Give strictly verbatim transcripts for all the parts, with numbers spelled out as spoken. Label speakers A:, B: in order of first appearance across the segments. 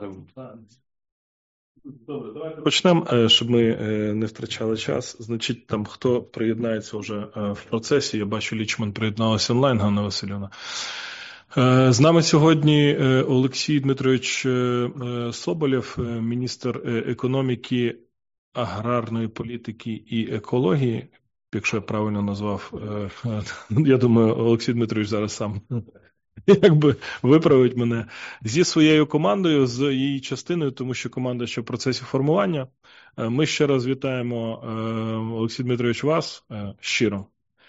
A: Добре, давайте почнемо, щоб ми не втрачали час. Значить, там хто приєднається вже в процесі, я бачу, Лічман приєдналася онлайн, Ганна Васильівна. З нами сьогодні Олексій Дмитрович Соболєв, міністр економіки, аграрної політики і екології. Якщо я правильно назвав, я думаю, Олексій Дмитрович зараз сам якби виправить мене, зі своєю командою, з її частиною, тому що команда ще в процесі формування. Ми ще раз вітаємо, Олексій Дмитрович, вас щиро.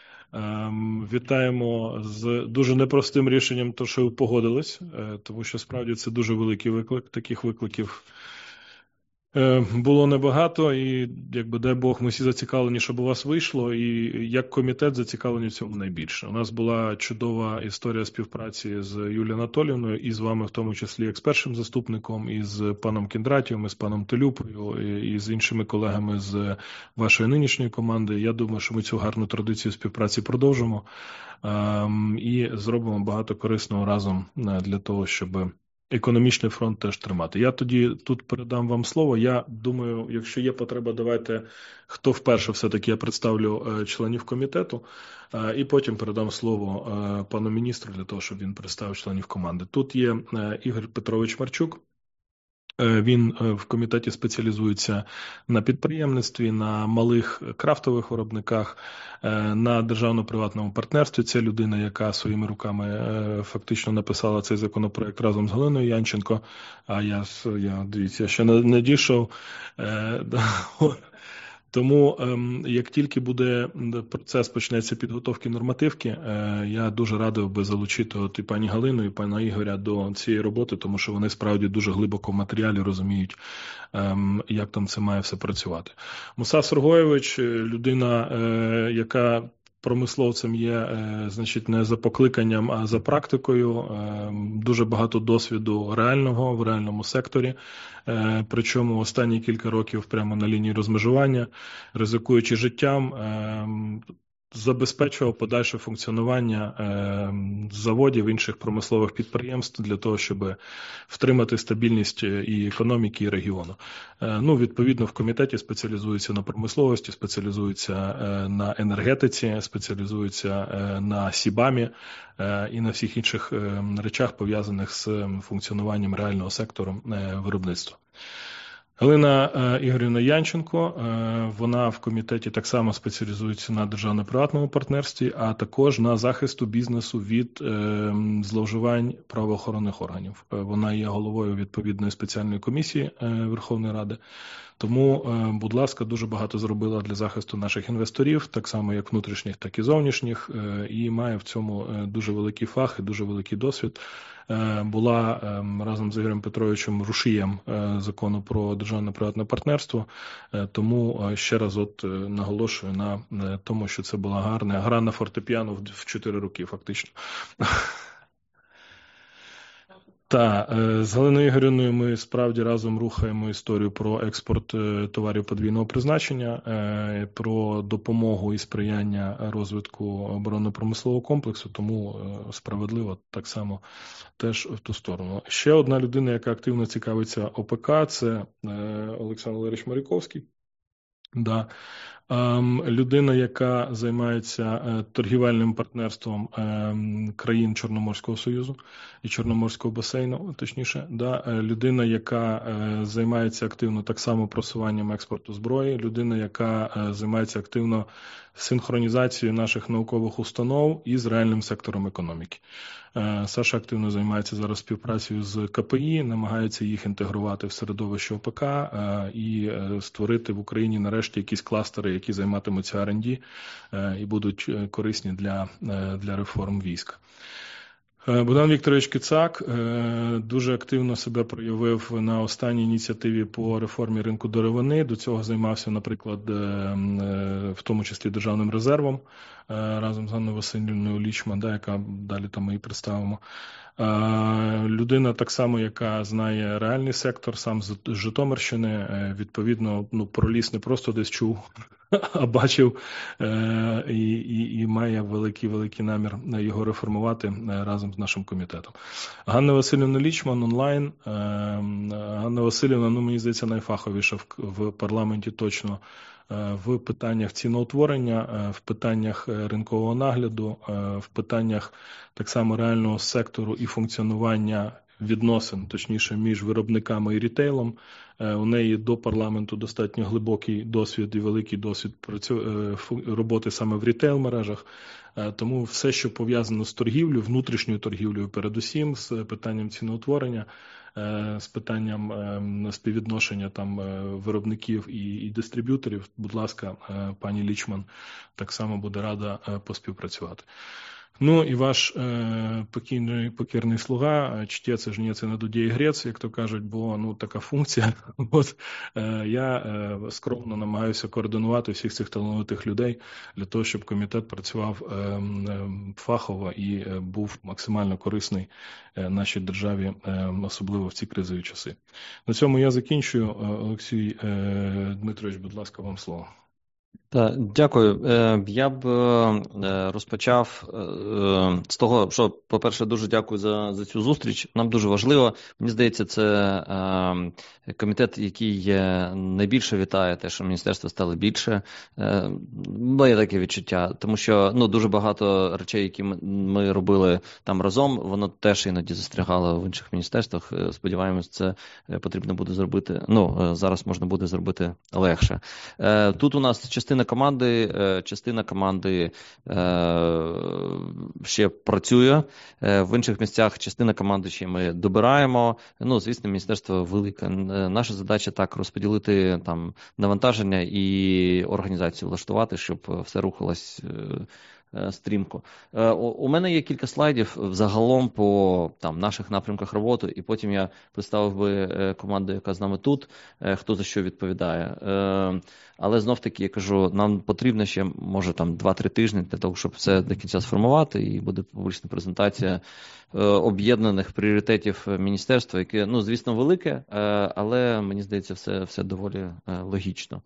A: Вітаємо з дуже непростим рішенням, то, що ви погодились, тому що справді це дуже великий виклик, таких викликів було небагато, і, якби, дай Бог, ми всі зацікавлені, щоб у вас вийшло, і як комітет зацікавлені в цьому найбільше. У нас була чудова історія співпраці з Юлією Анатоліївною, і з вами, в тому числі, як з першим заступником, і з паном Кіндратєвим, і з паном Телюпою, і з іншими колегами з вашої нинішньої команди. Я думаю, що ми цю гарну традицію співпраці продовжимо і зробимо багато корисного разом для того, щоб економічний фронт теж тримати. Я тоді тут передам вам слово. Я думаю, якщо є потреба, давайте, хто вперше все-таки, я представлю членів комітету, і потім передам слово пану міністру для того, щоб він представив членів команди. Тут є Ігор Петрович Марчук. Він в комітеті спеціалізується на підприємництві, на малих крафтових виробниках, на державно-приватному партнерстві. Це людина, яка своїми руками фактично написала цей законопроект разом з Галиною Янченко. А я, я дивіться, ще не, не дійшов. Тому, як тільки буде процес, почнеться підготовки нормативки, я дуже радив би залучити от і пані Галину, і пана Ігоря до цієї роботи, тому що вони справді дуже глибоко в матеріалі розуміють, як там це має все працювати. Муса Сергойович – людина, яка промисловцем є, значить, не за покликанням, а за практикою. Дуже багато досвіду реального в реальному секторі. Причому останні кілька років прямо на лінії розмежування, ризикуючи життям, забезпечував подальше функціонування заводів, інших промислових підприємств для того, щоб втримати стабільність і економіки, і регіону. Ну, відповідно, в комітеті спеціалізується на промисловості, спеціалізується на енергетиці, спеціалізується на СІБАМі і на всіх інших речах, пов'язаних з функціонуванням реального сектору виробництва. Галина Ігорівна Янченко, вона в комітеті так само спеціалізується на державно-приватному партнерстві, а також на захисту бізнесу від зловживань правоохоронних органів. Вона є головою відповідної спеціальної комісії Верховної Ради. Тому, будь ласка, дуже багато зробила для захисту наших інвесторів, так само як внутрішніх, так і зовнішніх, і має в цьому дуже великий фах і дуже великий досвід. Була разом з Ігорем Петровичем рушієм закону про державно-приватне партнерство, тому ще раз от наголошую на тому, що це була гарна гра на фортепіано в чотири роки фактично. Так, з Галиною Ігорівною ми справді разом рухаємо історію про експорт товарів подвійного призначення, про допомогу і сприяння розвитку оборонно-промислового комплексу, тому справедливо так само теж в ту сторону. Ще одна людина, яка активно цікавиться ОПК, це Олександр Валерійович Маріковський. Да. Людина, яка займається торгівельним партнерством країн Чорноморського Союзу і Чорноморського басейну, точніше, да. Людина, яка займається активно так само просуванням експорту зброї, людина, яка займається активно синхронізацією наших наукових установ із реальним сектором економіки. Саша активно займається зараз співпрацею з КПІ, намагається їх інтегрувати в середовище ОПК і створити в Україні нарешті якісь кластери, які займатимуться ар енд ді і будуть корисні для, для реформ війська. Богдан Вікторович Кицак дуже активно себе проявив на останній ініціативі по реформі ринку деревини. До цього займався, наприклад, в тому числі Державним резервом разом з Ганною Васильівною Лічман, да, яка далі там ми і представимо. Людина так само, яка знає реальний сектор, сам з Житомирщини, відповідно, ну, про ліс не просто десь чув, а бачив і, і, і має великий-великий намір його реформувати разом з нашим комітетом. Ганна Васильівна Лічман онлайн. Ганна Васильівна, ну, мені здається, найфаховіша в, в парламенті точно в питаннях ціноутворення, в питаннях ринкового нагляду, в питаннях так само реального сектору і функціонування відносин, точніше, між виробниками і рітейлом. У неї до парламенту достатньо глибокий досвід і великий досвід роботи саме в рітейл-мережах. Тому все, що пов'язано з торгівлею, внутрішньою торгівлею передусім, з питанням ціноутворення, з питанням співвідношення там виробників і, і дистриб'юторів, будь ласка, пані Лічман так само буде рада поспівпрацювати. Ну і ваш е, покійний, покірний слуга, чтець і жнець і надудє і грець, як то кажуть, бо ну, така функція. От, е, я е, скромно намагаюся координувати всіх цих талановитих людей для того, щоб комітет працював е, е, фахово і е, був максимально корисний е, нашій державі, е, особливо в ці кризові часи. На цьому я закінчую. Олексій е, Дмитрович, будь ласка, вам слово.
B: Так, дякую. Я б розпочав з того, що, по-перше, дуже дякую за, за цю зустріч. Нам дуже важливо. Мені здається, це комітет, який найбільше вітає те, що міністерство стало більше. Моє таке відчуття, тому що ну, дуже багато речей, які ми, ми робили там разом, воно теж іноді застрягало в інших міністерствах. Сподіваємось, це потрібно буде зробити. Ну, зараз можна буде зробити легше. Тут у нас частина команди, частина команди ще працює, в інших місцях частина команди ще ми добираємо. Ну, звісно, міністерство велике. Наша задача так розподілити там навантаження і організацію влаштувати, щоб все рухалось стрімко. У мене є кілька слайдів взагалом по там, наших напрямках роботи, і потім я представив би команду, яка з нами тут, хто за що відповідає. Але знов-таки, я кажу, нам потрібно ще, може, там два-три тижні для того, щоб все до кінця сформувати, і буде публічна презентація об'єднаних пріоритетів міністерства, яке, ну, звісно, велике, але, мені здається, все, все доволі логічно.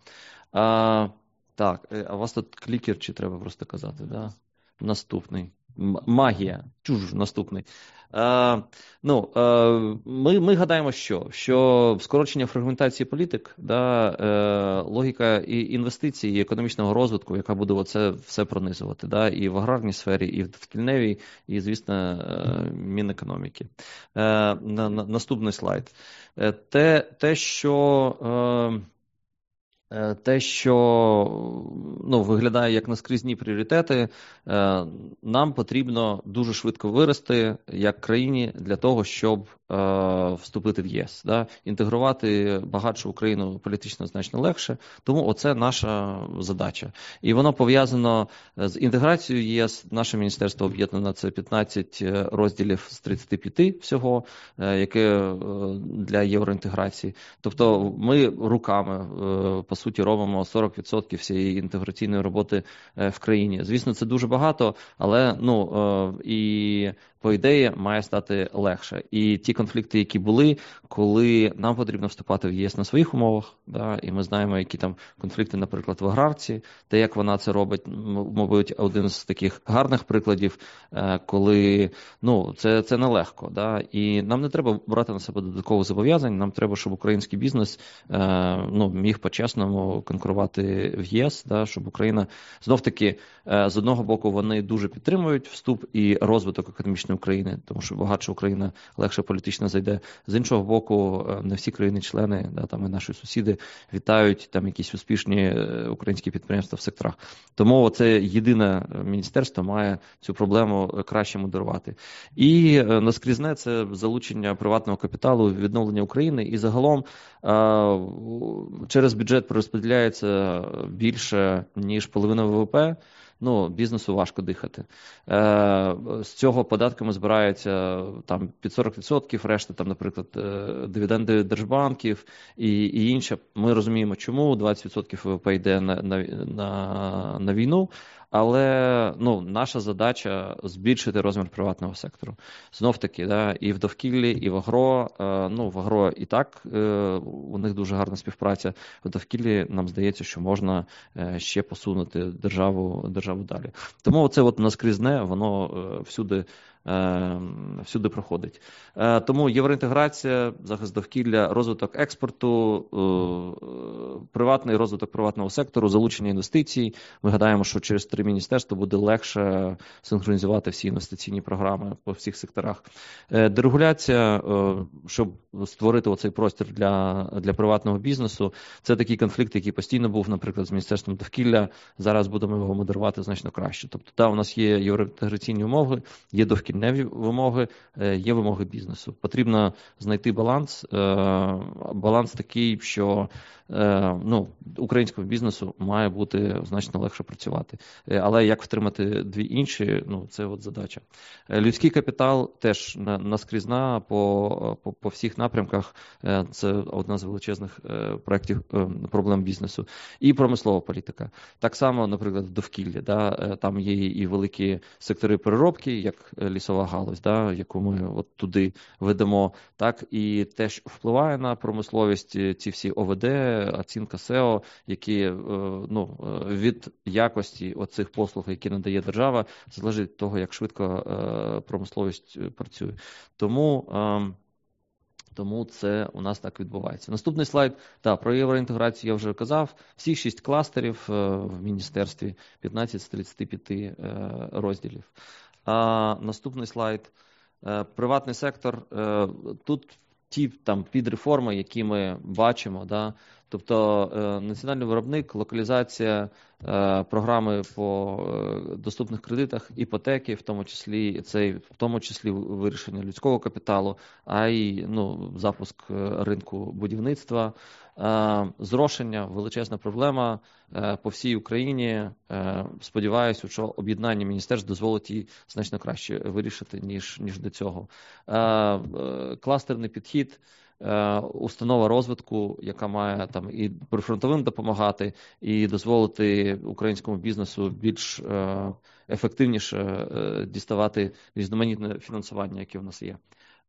B: Так, а у вас тут клікер, чи треба просто казати, да? Наступний. Магія. Чуж, наступний. Е, ну, е, ми, ми гадаємо, що? Що скорочення фрагментації політик, да, е, логіка і інвестицій, і економічного розвитку, яка буде оце все пронизувати, да, і в аграрній сфері, і в тільневій, і, звісно, е, Мінекономіки. Е, на, на, наступний слайд. Е, те, те, що... Е, Те, що ну, виглядає як наскрізні пріоритети, нам потрібно дуже швидко вирости як країні для того, щоб вступити в ЄС. Да? Інтегрувати багатшу Україну політично значно легше, тому оце наша задача. І воно пов'язано з інтеграцією ЄС. Наше міністерство об'єднано, це п'ятнадцять розділів з тридцяти п'яти всього, яке для євроінтеграції. Тобто ми руками, по суті, робимо сорок відсотків всієї інтеграційної роботи в країні. Звісно, це дуже багато, але ну і по ідеї має стати легше. І ті конфлікти, які були, коли нам потрібно вступати в ЄС на своїх умовах, да, і ми знаємо, які там конфлікти, наприклад, в аграрці, те, як вона це робить, мабуть, один з таких гарних прикладів, коли ну, це, це нелегко. Да, і нам не треба брати на себе додаткових зобов'язань, нам треба, щоб український бізнес ну, міг по-чесному конкурувати в ЄС, да, щоб Україна, знов-таки, з одного боку, вони дуже підтримують вступ і розвиток економічної України, тому що багатша Україна легше політично зайде. З іншого боку, не всі країни-члени, да, там і наші сусіди вітають там якісь успішні українські підприємства в секторах. Тому це єдине міністерство має цю проблему краще модерувати. І наскрізне це залучення приватного капіталу, відновлення України, і загалом через бюджет розподіляється більше, ніж половина ВВП. Ну, бізнесу важко дихати. Е, з цього податками збираються там під сорок відсотків, решта, там, наприклад, дивіденди держбанків і, і інше. Ми розуміємо, чому двадцять відсотків ВВП йде на, на, на, на війну, а але ну, наша задача збільшити розмір приватного сектору. Знов-таки, да, і в довкіллі, і в агро. Ну, в агро і так у них дуже гарна співпраця. В довкіллі нам здається, що можна ще посунути державу, державу далі. Тому це от наскрізне, воно всюди всюди проходить. Тому євроінтеграція, захист довкілля, розвиток експорту, приватний розвиток приватного сектору, залучення інвестицій. Ми гадаємо, що через три міністерства буде легше синхронізувати всі інвестиційні програми по всіх секторах. Дерегуляція, щоб створити оцей простір для, для приватного бізнесу, це такий конфлікт, який постійно був, наприклад, з Міністерством довкілля. Зараз будемо його модерувати значно краще. Тобто, да, у нас є євроінтеграційні умови, є довкілля вимоги, є вимоги бізнесу. Потрібно знайти баланс, баланс такий, що ну, українському бізнесу має бути значно легше працювати. Але як втримати дві інші, ну, це от задача. Людський капітал теж наскрізна по, по, по всіх напрямках. Це одна з величезних проєктів, проблем бізнесу. І промислова політика. Так само, наприклад, в довкіллі. Да, там є і великі сектори переробки, як лісова галузь, да, яку ми от туди ведемо. Так, і теж впливає на промисловість ці всі О В Д, оцінка сео, які ну, від якості оцих послуг, які надає держава, залежить від того, як швидко промисловість працює. Тому, тому це у нас так відбувається. Наступний слайд. Так, про євроінтеграцію я вже казав. Всі шість кластерів в міністерстві, п'ятнадцять з тридцяти п'яти розділів. А наступний слайд. Приватний сектор. Тут ті там підреформи, які ми бачимо, да, тобто е, національний виробник, локалізація е, програми по е, доступних кредитах, іпотеки, в тому числі це в тому числі вирішення людського капіталу, а й ну, запуск ринку будівництва, е, зрошення, величезна проблема е, по всій Україні. Е, сподіваюся, що об'єднання міністерств дозволить її значно краще вирішити, ніж, ніж до цього. Е, е, кластерний підхід. Установа розвитку, яка має там і прифронтовим допомагати, і дозволити українському бізнесу більш ефективніше діставати різноманітне фінансування, яке в нас є.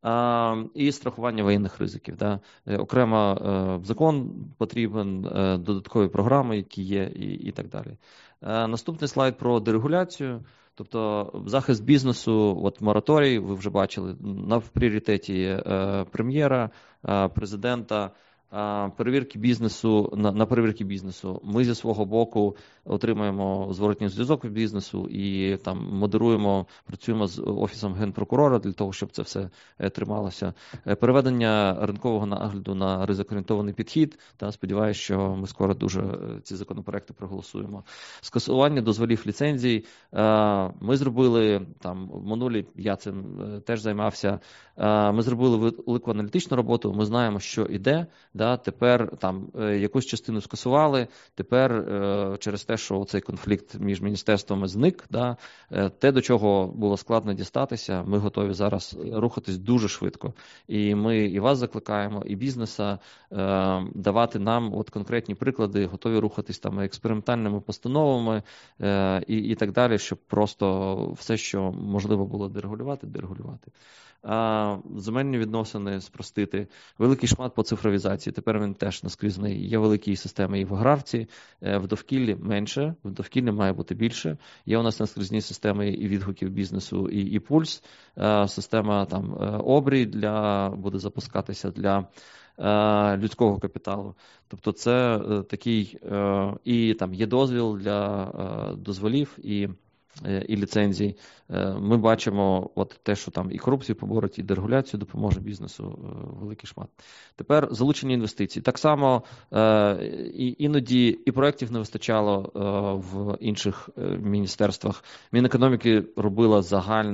B: І страхування воєнних ризиків. Да. Окремо закон потрібен, додаткові програми, які є, і, і так далі. Наступний слайд про дерегуляцію. Тобто захист бізнесу, от мораторій, ви вже бачили, на пріоритеті е, прем'єра, е, президента, е, перевірки бізнесу, на, на перевірки бізнесу. Ми зі свого боку отримуємо зворотній зв'язок від бізнесу і там модеруємо, працюємо з Офісом Генпрокурора для того, щоб це все е, трималося. Е, переведення ринкового нагляду на ризикоорієнтований підхід. Та сподіваюся, що ми скоро дуже ці законопроекти проголосуємо. Скасування дозволів ліцензій. Е, ми зробили там в минулі, я цим е, теж займався. Е, ми зробили велику аналітичну роботу. Ми знаємо, що іде. Да, тепер там е, якусь частину скасували. Тепер е, через те, що цей конфлікт між міністерствами зник, да, те, до чого було складно дістатися, ми готові зараз рухатись дуже швидко. І ми і вас закликаємо, і бізнеса е, давати нам от конкретні приклади, готові рухатись там експериментальними постановами е, і, і так далі, щоб просто все, що можливо було дерегулювати, дерегулювати. Земельні відносини спростити, великий шмат по цифровізації, тепер він теж наскрізний. Є великі системи і в аграрці, в довкіллі менше, в довкіллі має бути більше. Є у нас наскрізні системи і відгуків бізнесу, і, і пульс, система там обрій для, буде запускатися для людського капіталу. Тобто це такий, і там є дозвіл для дозволів, і і ліцензій. Ми бачимо от те, що там і корупцію побороть, і дерегуляцію допоможе бізнесу, великий шмат. Тепер залучення інвестицій. Так само і іноді і проєктів не вистачало в інших міністерствах. Мінекономіки робила загальний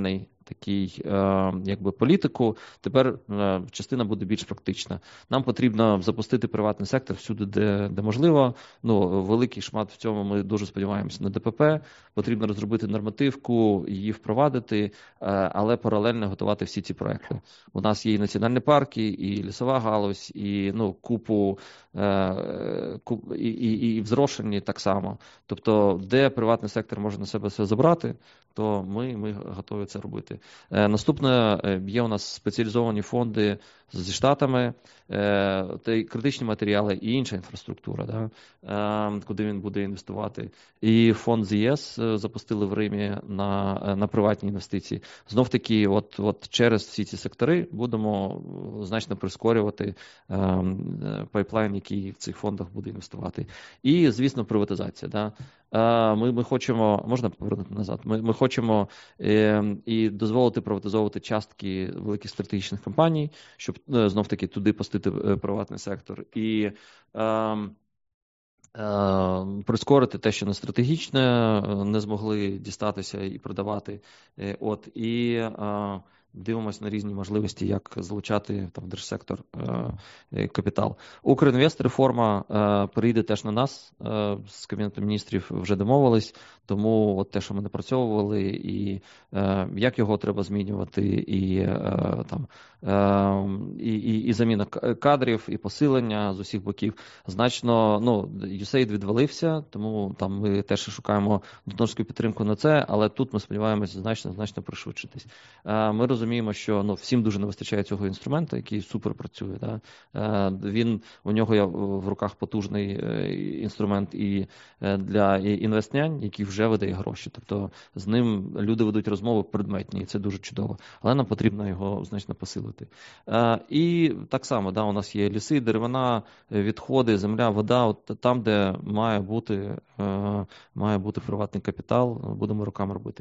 B: такий якби політику, тепер частина буде більш практична. Нам потрібно запустити приватний сектор всюди, де, де можливо. Ну, великий шмат в цьому ми дуже сподіваємося на ДПП. Потрібно розробити нормативку, її впровадити, але паралельно готувати всі ці проекти. У нас є і національні парки, і лісова галузь, і ну, купу, і, і, і взрошені так само. Тобто, де приватний сектор може на себе все забрати, то ми, ми готові це робити. Наступне, є у нас спеціалізовані фонди зі Штатами, та критичні матеріали і інша інфраструктура, да, куди він буде інвестувати. І фонд зі ЄС запустили в Римі на, на приватні інвестиції. Знов-таки, от, от через всі ці сектори будемо значно прискорювати пайплайн, який в цих фондах буде інвестувати. І, звісно, приватизація. Да. Ми, ми хочемо, можна повернути назад, ми, ми хочемо е, і дозволити приватизовувати частки великих стратегічних компаній, щоб е, знов-таки туди пустити приватний сектор. І е, е, прискорити те, що не стратегічне, не змогли дістатися і продавати. Е, от, і е, дивимося на різні можливості, як залучати там, в держсектор е, капітал. Укрінвест реформа е, перейде теж на нас. Е, з Кабінетом міністрів вже домовились, тому от те, що ми напрацьовували, і е, як його треба змінювати, і, е, там, е, і, і, і заміна кадрів, і посилення з усіх боків. Значно, ну, ю ес ей ай ді відвалився, тому там ми теж шукаємо донорську підтримку на це, але тут ми сподіваємося значно, значно пришвидшитись. Е, ми розуміємо, що ну, всім дуже не вистачає цього інструменту, який супер працює. Да? Він, у нього є в руках потужний інструмент і для інвестнянь, який вже видає гроші. Тобто з ним люди ведуть розмови предметні, і це дуже чудово. Але нам потрібно його значно посилити. І так само, да, у нас є ліси, деревина, відходи, земля, вода. От там, де має бути, має бути приватний капітал, будемо руками робити.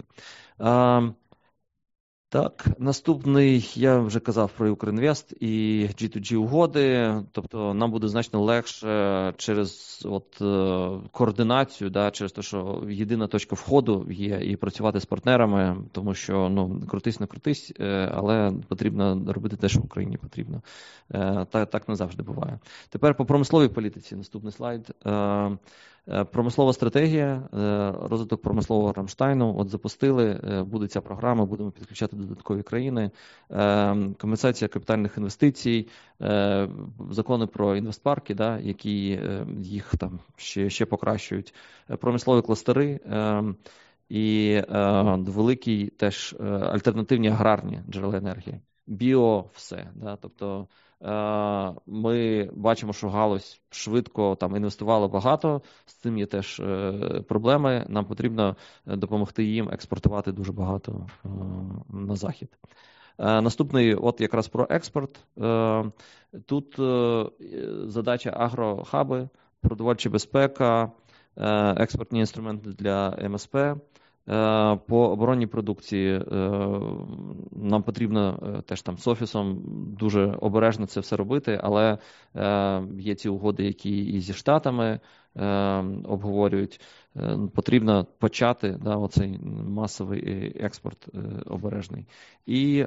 B: Так, наступний, я вже казав про Укрінвест і джі ту джі угоди, тобто нам буде значно легше через от, координацію, да, через те, що єдина точка входу є, і працювати з партнерами, тому що, ну, крутись, не крутись, але потрібно робити те, що в Україні потрібно. Так, так не завжди буває. Тепер по промисловій політиці, наступний слайд. Промислова стратегія, розвиток промислового Рамштайну, от запустили, буде ця програма, будемо підключати додаткові країни, компенсація капітальних інвестицій, закони про інвестпарки, да, які їх там ще, ще покращують, промислові кластери і великі теж альтернативні аграрні джерела енергії, біо все, да, тобто ми бачимо, що галузь швидко там інвестувала багато, з цим є теж проблеми, нам потрібно допомогти їм експортувати дуже багато на захід. Наступний, от якраз про експорт. Тут задача агрохаби, продовольча безпека, експортні інструменти для ем ес пе. По оборонній продукції нам потрібно теж там з офісом дуже обережно це все робити, але є ці угоди, які і зі Штатами обговорюють. Потрібно почати, да, оцей масовий експорт обережний. І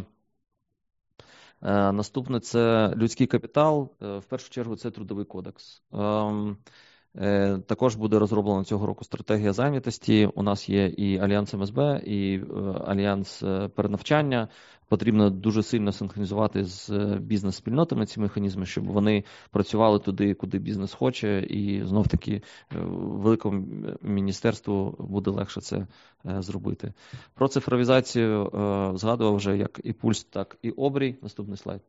B: наступне – це людський капітал. В першу чергу це трудовий кодекс. Також буде розроблена цього року стратегія зайнятості. У нас є і Альянс ем ес бе, і Альянс перенавчання. Потрібно дуже сильно синхронізувати з бізнес-спільнотами ці механізми, щоб вони працювали туди, куди бізнес хоче, і знов-таки великому міністерству буде легше це зробити. Про цифровізацію згадував вже як і Пульс, так і Обрій. Наступний слайд.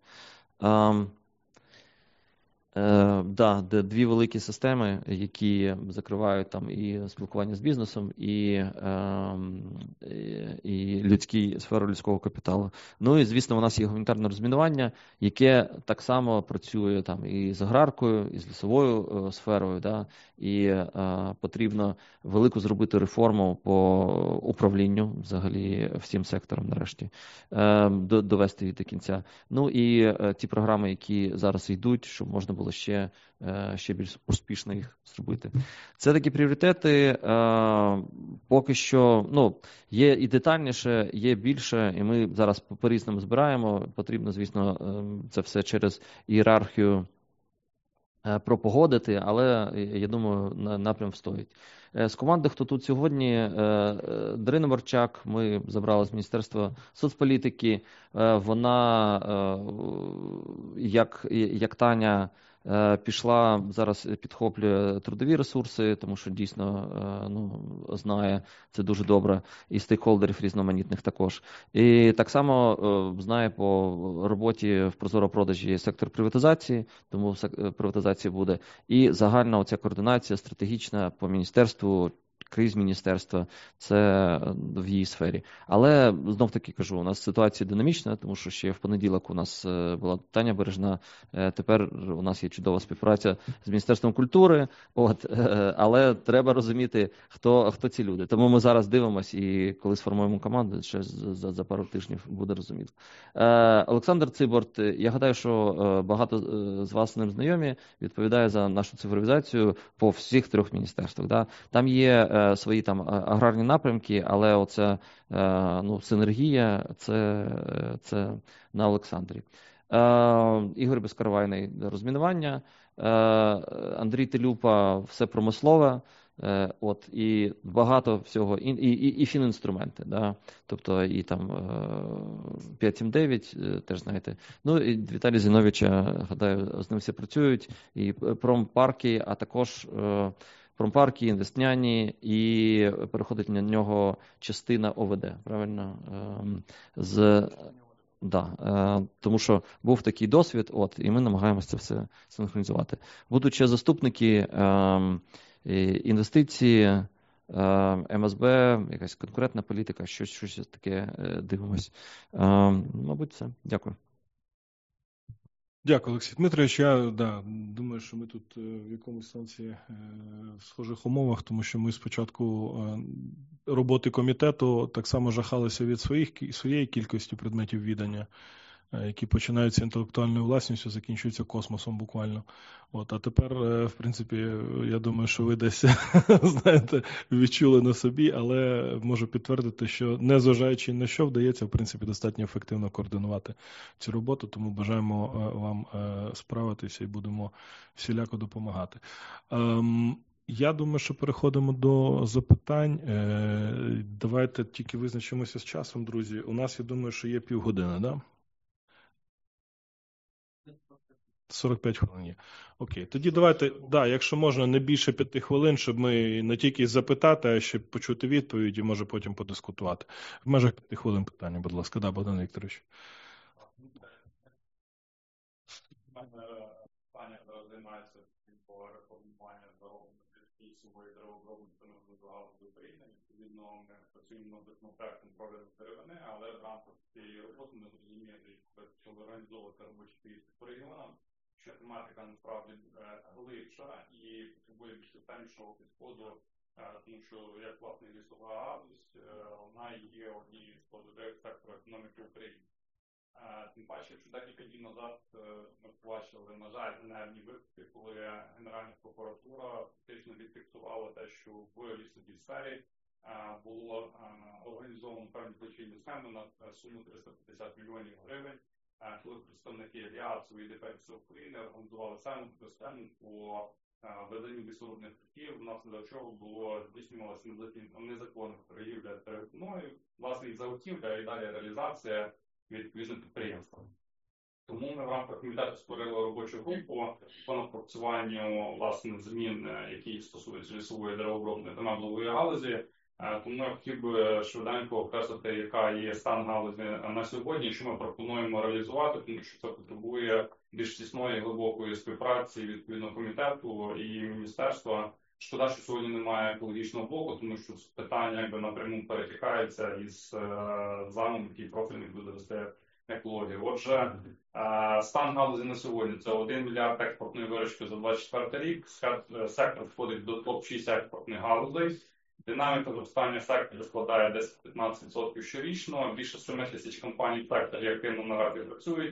B: Е, да, де дві великі системи, які закривають там і спілкування з бізнесом, і, е, і людські, сферу людського капіталу. Ну і, звісно, у нас є гуманітарне розмінування, яке так само працює там і з аграркою, і з лісовою е, сферою, да, і е, потрібно велику зробити реформу по управлінню взагалі всім сектором нарешті, е, довести її до кінця. Ну і е, ті програми, які зараз йдуть, щоб можна було ще ще більш успішно їх зробити. Це такі пріоритети. Поки що, ну, є і детальніше, є більше, і ми зараз по-різному збираємо. Потрібно, звісно, це все через ієрархію пропогодити, але, я думаю, напрям стоїть. З команди, хто тут сьогодні, Дарина Борчак, ми забрали з Міністерства соцполітики, вона, як, як Таня, пішла, зараз підхоплює трудові ресурси, тому що дійсно, ну, знає, це дуже добре, і стейкхолдерів різноманітних також. І так само знає по роботі в прозоро-продажі сектор приватизації, тому приватизація буде. І загальна оця координація стратегічна по міністерству, крізь міністерства, це в її сфері. Але, знов-таки кажу, у нас ситуація динамічна, тому що ще в понеділок у нас була Таня Бережна, тепер у нас є чудова співпраця з Міністерством культури, от, але треба розуміти, хто, хто ці люди. Тому ми зараз дивимося і коли сформуємо команду, ще за, за пару тижнів буде розуміти. Олександр Циборт, я гадаю, що багато з вас з ним знайомі, відповідає за нашу цифровізацію по всіх трьох міністерствах. Да? Там є свої там аграрні напрямки, але оця, ну, синергія, це, це на Олександрі. Ігор Безкоровайний – розмінування, Андрій Телюпа – все промислове, от, і багато всього, і, і, і фінінструменти, да? Тобто і там п'ять сім дев'ять, теж знаєте. Ну, і Віталій Зіновича, гадаю, з ним всі працюють, і промпарки, а також промпарки, інвестняні, і переходить на нього частина ОВД, правильно? З, да, тому що був такий досвід, от, і ми намагаємося це все синхронізувати. Будуть ще заступники, інвестиції, ем ес бе, якась конкурентна політика, щось, щось таке дивимось. Мабуть, все. Дякую.
A: Дякую, Олексій Дмитрович. Я да, думаю, що ми тут в якомусь сенсі в схожих умовах, тому що ми спочатку роботи комітету так само жахалися від своїх, своєї кількості предметів відання, які починаються інтелектуальною власністю, закінчуються космосом буквально. От, а тепер, в принципі, я думаю, що ви десь, знаєте, відчули на собі, але можу підтвердити, що незважаючи на що, вдається, в принципі, достатньо ефективно координувати цю роботу, тому бажаємо вам справитися і будемо всіляко допомагати. Я думаю, що переходимо до запитань. Давайте тільки визначимося з часом, друзі. У нас, я думаю, що є півгодини, да? сорок п'ять хвилин є. Окей, тоді давайте, да, якщо можна, не більше п'яти хвилин, щоб ми не тільки запитати, а ще почути відповіді, може потім подискутувати. В межах п'яти хвилин питання, будь ласка. Да, Богдан Вікторович.
C: Пані займається по реформуванню лісової деревообробної галузі України. Відповідно, ми працюємо над законопроектом про деревини, але в рамках цієї роботи ми розуміємо, що організовувати робочі поїздки по регіонам, що тематика насправді глибша і потребує більш детальнішого підходу, тому що як власне лісова галузь, вона є однією з складових сектору економіки України. Тим паче, що декілька днів назад ми побачили, на жаль, генеральні випадки, коли Генеральна прокуратура фактично відфіксувала те, що в лісовій сфері було організовано певні злочинні схеми на суму триста п'ятдесят мільйонів гривень, коли представники РІАЦу і ДП України організували схему по веденню лісорубних років, внаслідок чого було здійснювалася незаконна торгівля деревиною, власне, і заготівля і далі реалізація відповідним підприємствам. Тому ми в рамках комітету створили робочу групу по напрацюванню власне змін, які стосуються лісової деревообробної та меблевої галузі. Тому я хотів би швиденько окреслити, яка є стан галузі на сьогодні, що ми пропонуємо реалізувати, тому що це потребує більш тісної, глибокої співпраці відповідного комітету і міністерства. Шкода, що сьогодні немає екологічного блоку, тому що питання якби напряму перетікається із е, замом, який профільний буде вести екологію. Отже, е, стан галузі на сьогодні – це один мільярд експортної виручки за двадцять четвертий рік. Сектор входить до топ шість експортних галузей. Динаміка зростання сектору складає десять-п'ятнадцять відсотків щорічно. Більше семи тисяч компаній в секторі активно наразі працюють.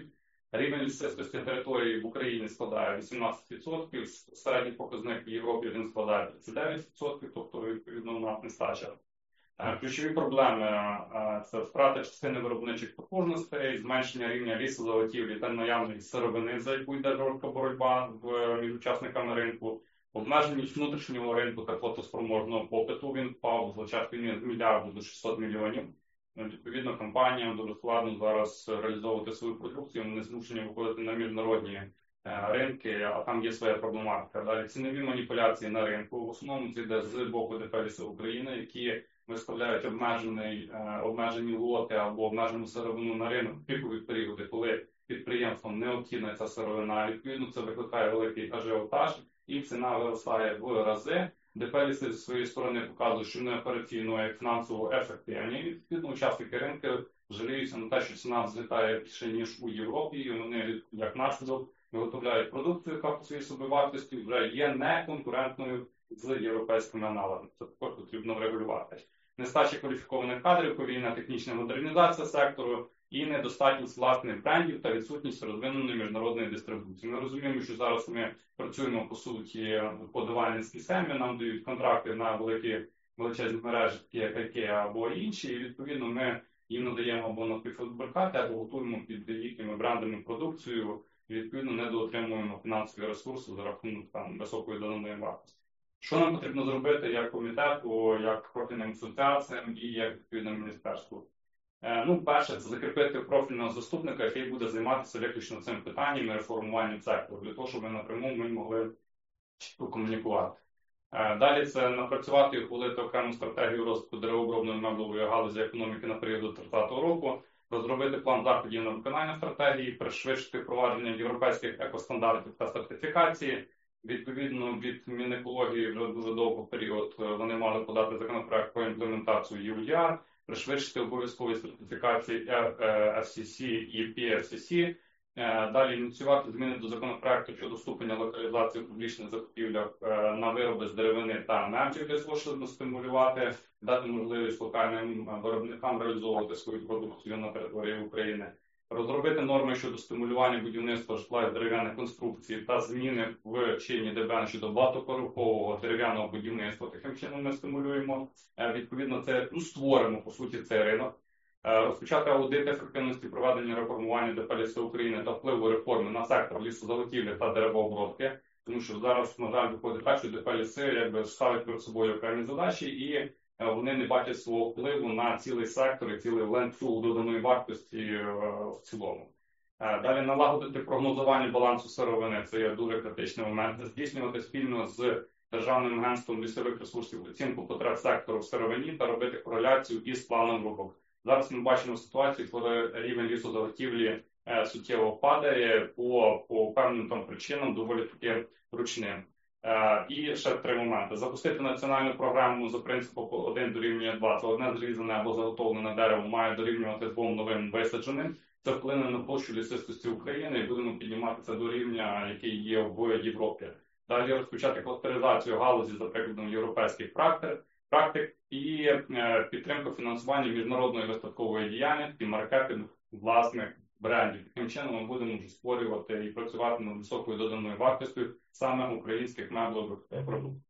C: Рівень лісистості території в Україні складає вісімнадцять відсотків, середній показник в Європі він складає тридцять дев'ять відсотків, тобто, відповідно, у нас нестача. Ключові проблеми – це втрата частини виробничих потужностей, зменшення рівня лісозаготівлі та наявної сировини, за яку йде жорстка боротьба між учасниками ринку, обмеженість внутрішнього ринку та платоспроможного попиту. Він впав з початку з мільярду до шістсот мільйонів. Відповідно, компаніям дуже складно зараз реалізовувати свою продукцію, вони змушені виходити на міжнародні ринки, а там є своя проблематика. Далі цінові маніпуляції на ринку. В основному це йде з боку ДП України, які виставляють обмежений, обмежені лоти або обмежену сировину на ринок в пікові періоди, коли підприємствам необхідна ця сировина. Відповідно, це викликає великий ажіотаж і ціна виростає в рази. ДП «Ліси» зі своєї сторони показують, що не операційно, а фінансово ефективні. Відповідно, учасники ринку жаліються на те, що ціна злітає більше, ніж у Європі, і вони, як наслідок, виготовляють продукцію, яка по своїй собівартості вже є неконкурентною з європейськими аналогами. Це також потрібно врегулювати. Нестача кваліфікованих кадрів, повільна технічна модернізація сектору і недостатність власних брендів та відсутність розвиненої міжнародної дистрибуції. Ми розуміємо, що зараз ми працюємо, по суті, по девальницькій схемі, нам дають контракти на великі величезні мережі, такі як IKEA або інші, і відповідно ми їм надаємо або напівфабрикати, або готуємо під їхніми брендами продукцію, і відповідно недоотримуємо фінансові ресурси за рахунок там високої доданої вартості. Що нам потрібно зробити як комітету, як профільним асоціаціям і як відповідному міністерству? Е, ну, перше, це закріпити профільного заступника, який буде займатися виключно цим питанням і реформуванням сектору, для того, щоб ми напряму ми могли чітко комунікувати. Е, далі це напрацювати і ухвалити окрему стратегію розвитку деревообробної меблевої галузі економіки на період до тридцятого року, розробити план заходів на виконання стратегії, пришвидшити впровадження європейських екостандартів та сертифікації. Відповідно, від Мінекології вже дуже довго період вони мали подати законопроект про імплементацію ю ді ар, пришвидшити обов'язкові сертифікації еф сі сі і пі еф сі сі. Далі ініціювати зміни до законопроекту щодо ступеня локалізації публічних закупівлях на вироби з деревини та меблів для того, щоб стимулювати, дати можливість локальним виробникам реалізовувати свою продукцію на території України. Розробити норми щодо стимулювання будівництва житла з дерев'яних конструкцій та зміни в чині ді бе ен щодо багатоповерхового дерев'яного будівництва. Таким чином ми стимулюємо, відповідно, це, ну, створимо, по суті, цей ринок. Розпочати аудит ефективності проведення реформування ДП «Ліси» України та впливу реформи на сектор лісозаготівлі та деревообробки. Тому що зараз, на жаль, виходить так, що ДП «Ліси» якби ставить перед собою окремі задачі і вони не бачать свого впливу на цілий сектор і цілий ланцюг доданої вартості в цілому. Далі налагодити прогнозування балансу сировини, це є дуже критичний момент, здійснювати спільно з Державним агентством лісових ресурсів оцінку потреб сектору в сировині та робити кореляцію із планом рубок. Зараз ми бачимо ситуацію, коли рівень лісозаготівлі суттєво падає по, по певним там причинам, доволі таки ручним. Uh, і ще три моменти. Запустити національну програму за принципом один дорівнює два. Це одне зрізане або заготовлене дерево має дорівнювати двом новим висадженим. Це вплине на площу лісистості України і будемо піднімати це до рівня, який є в Європі. Далі розпочати кластеризацію галузі за прикладом європейських практик, практик і е, підтримку фінансування міжнародної виставкової діяльності, маркетинг власних брендів. Таким чином ми будемо вже створювати і працювати над високою доданою вартістю саме українських меблевих продуктів.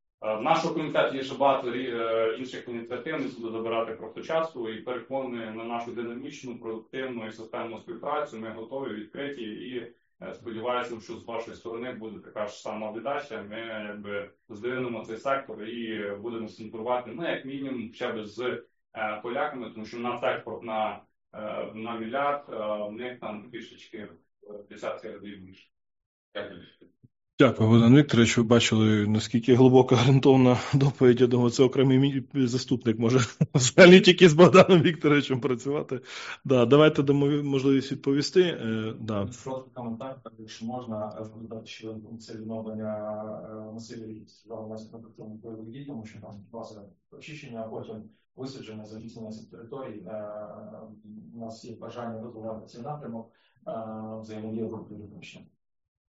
C: В нашому комітеті є ще багато інших ініціатив, не буду забирати просто часу, і переконаний на нашу динамічну, продуктивну і системну співпрацю. Ми готові, відкриті і сподіваюся, що з вашої сторони буде така ж сама віддача. Ми якби здвинемо цей сектор і будемо конкурувати, ну, як мінімум, хоча б з поляками, тому що у нас експорт на на мільярд, а в них там трішечки десятки разів більше. Дякую.
A: Дякую, Богдан Вікторович. Ви бачили, наскільки глибока ґрунтовна доповідь. Я думаю, це окремий заступник може взагалі тільки з Богданом Вікторовичем працювати. Да, давайте дамо можливість відповісти. Е, да.
D: Просто коментар, якщо можна, додати ще це відновлення масивів власне на цьому бойових дій, тому що там база очищення, а потім висадження, захиснення цих територій. У нас є бажання розвивати цей напрямок взаємодії з Україною.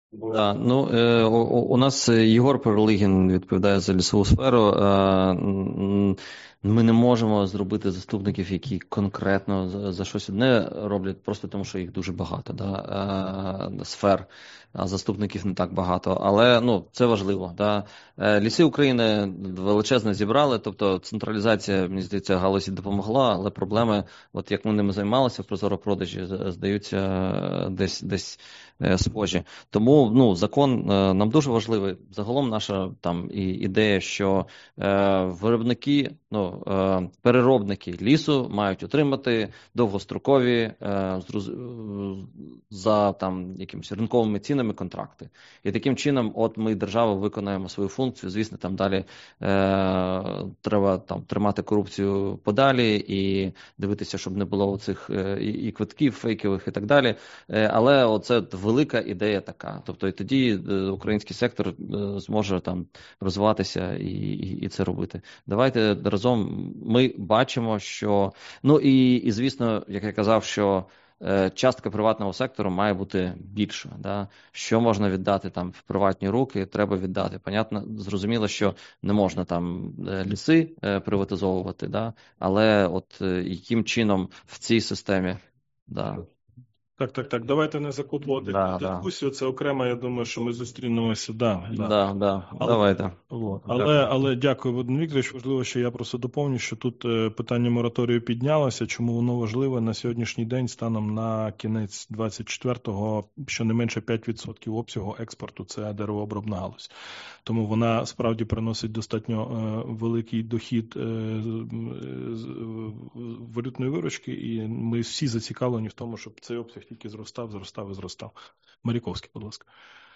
B: Да, ну, е, у, у нас Єгор Перелигін відповідає за лісову сферу. Е, ми не можемо зробити заступників, які конкретно за, за щось одне роблять, просто тому що їх дуже багато, да, е, сфер, а заступників не так багато. Але ну, це важливо. Да. Е, Ліси України величезно зібрали, тобто централізація, мені здається, галузі допомогла, але проблеми, от як ми ними займалися в прозоро-продажі, здаються десь, десь е, схожі. Тому ну, закон е, нам дуже важливий. Загалом наша там і ідея, що е, виробники, ну, е, переробники лісу мають отримати довгострокові е, за там якимось ринковими цінами контракти. І таким чином, от ми, держава, виконаємо свою функцію. Звісно, там далі е, треба там тримати корупцію подалі і дивитися, щоб не було оцих е, і, і квитків фейкових і так далі. Е, але оце велика ідея така. Тобто і тоді український сектор зможе там розвиватися і, і, і це робити. Давайте разом ми бачимо, що ну і, і звісно, як я казав, що е, частка приватного сектору має бути більша. Да? Що можна віддати там в приватні руки, треба віддати. Понятно, зрозуміло, що не можна там ліси е, приватизовувати, да? Але от е, яким чином в цій системі, да.
A: Так, так, так. Давайте не закутувати
B: да,
A: дискусію. Да. Це окремо, я думаю, що ми зустрінемося. Да,
B: да. Да, да.
A: Але,
B: Давайте.
A: От. Але, але дякую, Вадим Вікторович. Важливо, що я просто доповню, що тут е, питання мораторію піднялося. Чому воно важливе на сьогоднішній день, станом на кінець двадцять четвертого, щонайменше п'ять відсотків обсягу експорту – це деревообробна галузь. Тому вона справді приносить достатньо е, великий дохід е, з валютної виручки, і ми всі зацікавлені в тому, щоб цей обсяг тільки зростав, зростав і зростав. Маріковський, будь ласка.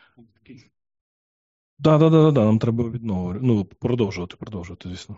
A: Так, так, так, нам треба відновлювати. Ну, продовжувати, продовжувати, звісно.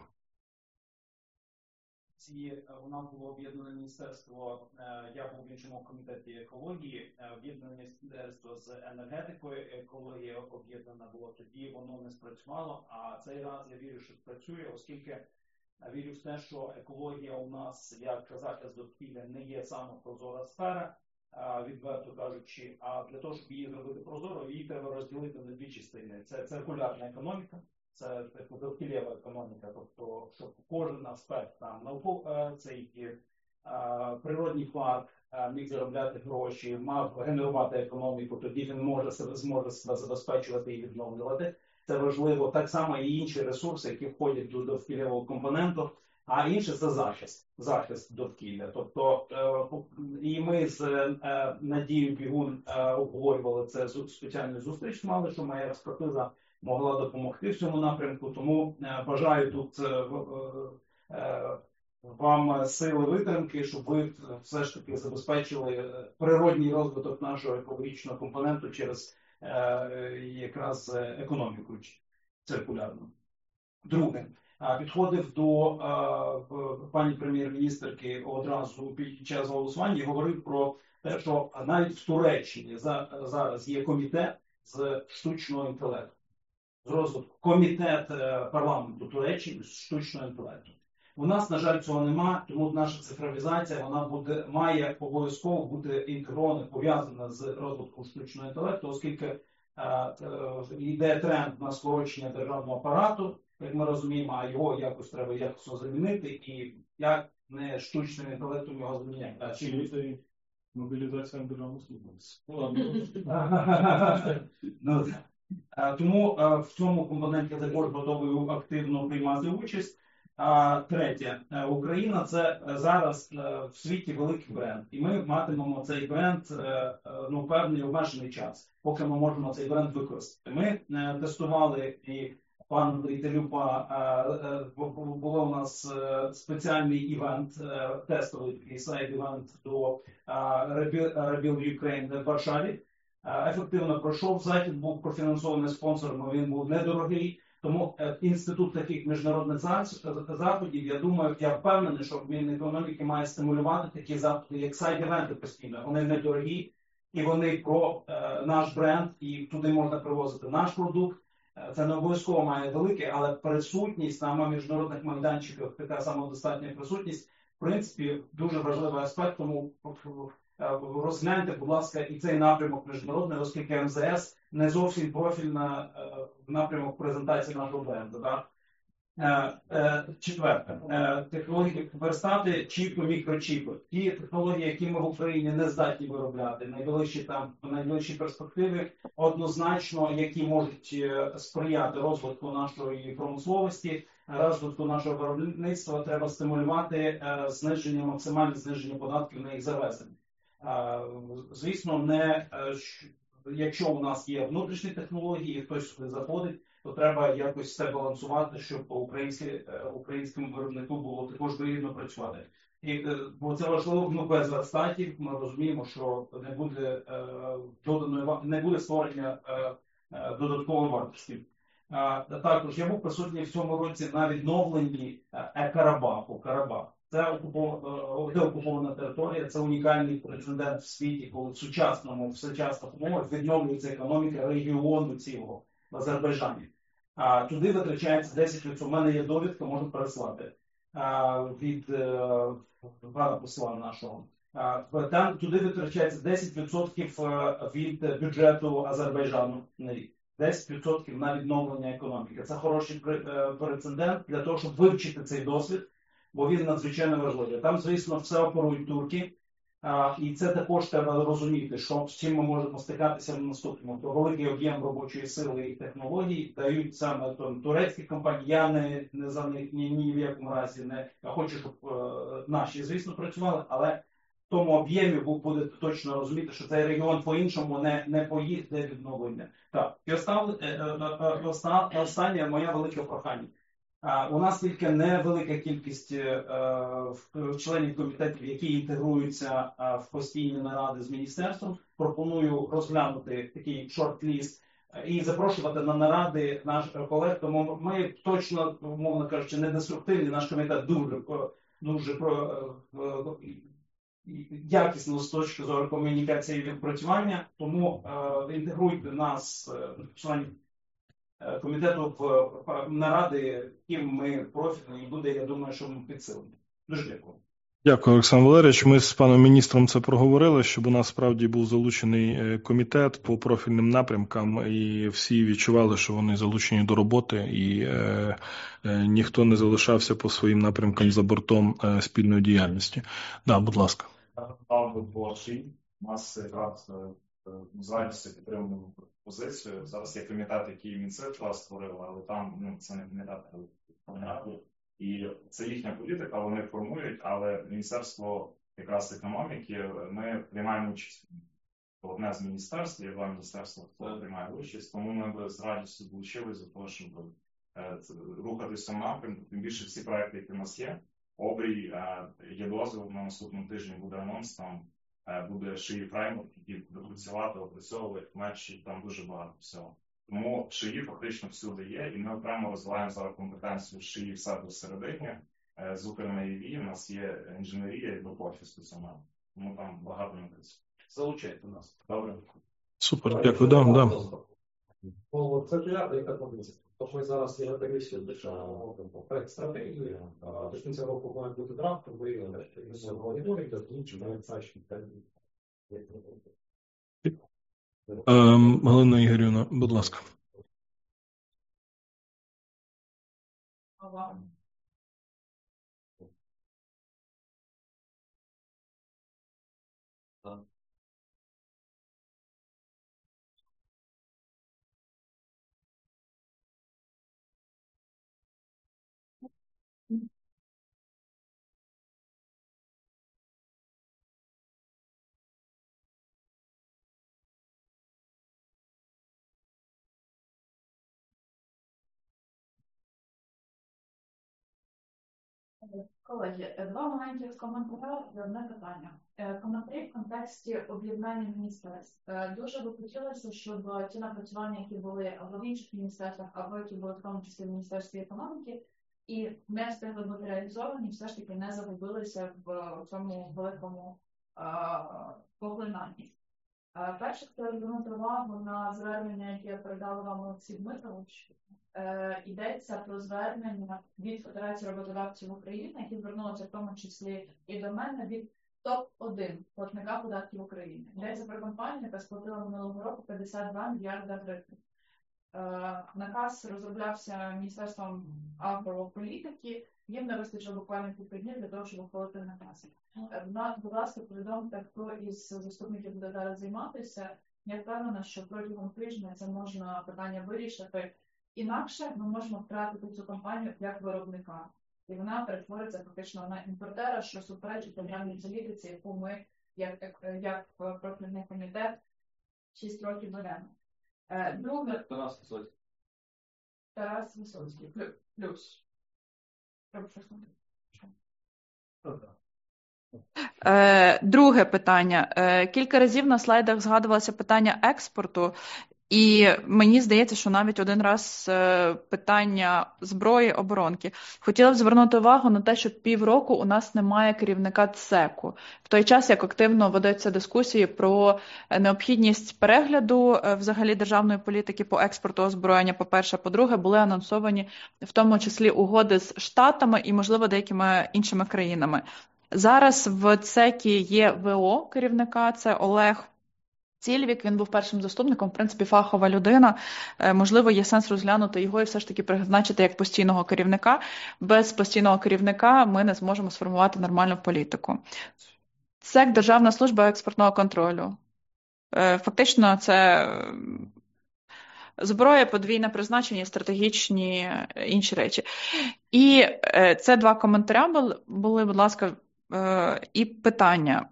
E: У нас було об'єднане міністерство, я був в іншому комітеті екології, об'єднане міністерство з енергетикою, екологія об'єднана було тоді, воно не спрацювало, а цей раз я вірю, що спрацює, оскільки вірю в те, що екологія у нас, як захист довкілля, не є саме прозора сфера, відверто кажучи, а для того, щоб її зробити прозоро, її треба розділити на дві частини. Це циркулярна економіка, це довкіллєва економіка, тобто, щоб кожен аспект там науковий, цей природний парк міг заробляти гроші, мав генерувати економіку, тоді він може себе зможе себе забезпечувати і відновлювати. Це важливо. Так само і інші ресурси, які входять до довкіллєвого компоненту, а інше це захист, захист довкілля. Тобто, і ми з Надією Бігун обговорювали це спеціальну зустріч, мали, що моя експертиза могла допомогти в цьому напрямку, тому бажаю тут вам сили витримки, щоб ви все ж таки забезпечили природній розвиток нашого екологічного компоненту через якраз економіку циркулярну. Друге, підходив до пані прем'єр-міністерки одразу під час голосування і говорив про те, що навіть в Туреччині зараз є комітет з штучного інтелекту, з розвитку, комітет парламенту Туреччини з штучного інтелекту. У нас, на жаль, цього немає, тому наша цифровізація вона буде, має обов'язково бути інтегрована, пов'язана з розвитком штучного інтелекту, оскільки е, е, йде тренд на скорочення державного апарату, як ми розуміємо, а його якось треба якось замінити, і як не штучним інтелектом його заміняти. Чи
A: мобілізація державного служби.
E: Тому е, в цьому компоненті також готовий активно приймати участь. А третє, Україна – це зараз в світі великий бренд, і ми матимемо цей бренд ну, певний обмежений час, поки ми можемо цей бренд використати. Ми тестували, і пан Андрій Телюпа, було у нас спеціальний івент, тестовий такий сайт-івент до Rebuild Ukraine в Варшаві. Ефективно пройшов, захід був профінансований спонсором, він був недорогий. Тому інститут таких міжнародних заходів, я думаю, я впевнений, що Мінекономіки має стимулювати такі заходи, як сайт-івенти постійно. Вони недорогі, і вони про е, наш бренд, і туди можна привозити наш продукт. Це не обов'язково має велике, але присутність на міжнародних майданчиках, така самодостатня присутність, в принципі, дуже важливий аспект, тому розгляньте, будь ласка, і цей напрямок міжнародний, оскільки ем зе ес не зовсім профільна в напрямок презентації нашого бренду. Так? Четверте, технології верстати, чіпи, мікрочіпи. Ті технології, які ми в Україні не здатні виробляти, найближчі там, найближчі перспективи, однозначно, які можуть сприяти розвитку нашої промисловості, розвитку нашого виробництва, треба стимулювати зниження, максимальне зниження податків на їх завезення. Звісно, не якщо у нас є внутрішні технології, і хтось сюди заходить, то треба якось це балансувати, щоб українському виробнику було також вигідно працювати. І, бо це важливо, ну, без верстатів ми розуміємо, що не буде е, доданої, не буде створення е, е, додаткової вартості. Е, також я був присутній в цьому році на відновленні е, Карабаху. Карабах. Це окупована, окупована територія, це унікальний прецедент в світі, коли в сучасному, в сучасних умовах відновлюється економіка регіону цілого в Азербайджані. А туди витрачається десять відсотків. У мене є довідка, можу переслати а, від пана посла нашого. А, там туди витрачається десять відсотків від бюджету Азербайджану на рік. десять відсотків на відновлення економіки. Це хороший прецедент для того, щоб вивчити цей досвід, бо він надзвичайно важливий. Там, звісно, все оперують турки. А, і це також треба розуміти, що з чим ми можемо стикатися в наступному. То великий об'єм робочої сили і технологій дають саме то, турецькі компанії. Я не, не за них ні, ні в якому разі не я хочу, щоб е, наші, звісно, працювали, але в тому об'ємі ви будете точно розуміти, що цей регіон по-іншому не, не поїде відновлення. Так, і остав, е, е, е, остав, останнє моє велике прохання. У нас тільки невелика кількість е, членів комітетів, які інтегруються е, в постійні наради з міністерством. Пропоную розглянути такий шорт-ліст і запрошувати на наради наших колег. Тому ми точно, умовно кажучи, не деструктивні. Наш комітет дуже, дуже е, якісно з точки зору комунікації і відпрацювання. Тому е, інтегруйте нас, е, членів комітету в наради, яким ми профільні, і буде, я думаю, що ми підсилені. Дуже дякую.
A: Дякую, Олександр Валерійович. Ми з паном міністром це проговорили, щоб у нас справді був залучений комітет по профільним напрямкам, і всі відчували, що вони залучені до роботи, і е, е, ніхто не залишався по своїм напрямкам за бортом е, спільної діяльності. Да, будь ласка.
C: У нас якраз з радістю підтримуємо позицію. Зараз є комітет, який Мінцифра створив, але там ну, це не комітет, а і це їхня політика, вони формують, але Міністерство якраз економіки, ми приймаємо участь. Одне з міністерств, є два міністерства, хто приймає участь, тому ми би з радістю долучилися до того, щоб е, рухатися в цьому напрямку. Тим більше всі проекти, які в нас є, обрій, е, є дозвіл, на наступному тижні буде анонс, там буде шиї фреймворк, який буде працювати, опрацьовувати, мерчі, там дуже багато всього. Тому шиї фактично всюди є, і ми окремо розвиваємо зараз компетенцію шиї в себе всередині. З Укрнаєві у нас є інженерія і бек-офіс стаціонарний. Тому там багато не працює.
E: Залучайте нас.
C: Добре.
A: Супер, дякую. Да, да.
D: Ну, це дев'ята, яка позиція. Тобто ми зараз є комісію державного проект стратегії, до кінця року має бути драфт, ви моніторинг, закінчимо, навіть значні терміни.
A: Галина Ігорівна, будь ласка.
F: Колеги, два моменти з коментаря і одне питання. Коментарі в контексті об'єднання міністерств. Дуже би хотілося, щоб ті напрацювання, які були або в інших міністерствах, або які були в тому числі в Міністерстві економіки, і не встигли бути реалізовані, все ж таки не загубилися в цьому великому поглинанні. Перше, хотіла звернути увагу на звернення, яке передали вам Олексій Дмитрович. Е, йдеться про звернення від Федерації роботодавців України, які звернулися в тому числі і до мене від топ один платника податків України. Йдеться про компанію, яка сплатила минулого року п'ятдесят два мільярда гривень. Наказ розроблявся Міністерством агрополітики, їм не вистачило буквально кілька днів для того, щоб ухвалити наказ. Будь ласка, повідомте, хто із заступників буде зараз займатися. Я впевнена, що протягом тижня це можна питання вирішити. Інакше ми можемо втратити цю компанію як виробника. І вона перетвориться фактично на імпортера, що суперечить програмній політиці, яку ми, як, як профільний комітет, шість років беремо. Друге...
D: Тарас Висоцький.
F: Тарас Висоцький. Плюс. Треба щось
G: Е, Друге питання. Е, Кілька разів на слайдах згадувалося питання експорту. І мені здається, що навіть один раз питання зброї, оборонки. Хотіла б звернути увагу на те, що півроку у нас немає керівника ЦЕКу. В той час, як активно ведуться дискусії про необхідність перегляду взагалі державної політики по експорту озброєння, по-перше, по-друге, були анонсовані в тому числі угоди з Штатами і, можливо, деякими іншими країнами. Зараз в ЦЕКі є ВО керівника, це Олег Цільвік, він був першим заступником, в принципі, фахова людина. Можливо, є сенс розглянути його і все ж таки призначити як постійного керівника. Без постійного керівника ми не зможемо сформувати нормальну політику. ЦЕК – Державна служба експортного контролю. Фактично, це зброя, подвійне призначення, стратегічні інші речі. І це два коментаря були, будь ласка, і питання.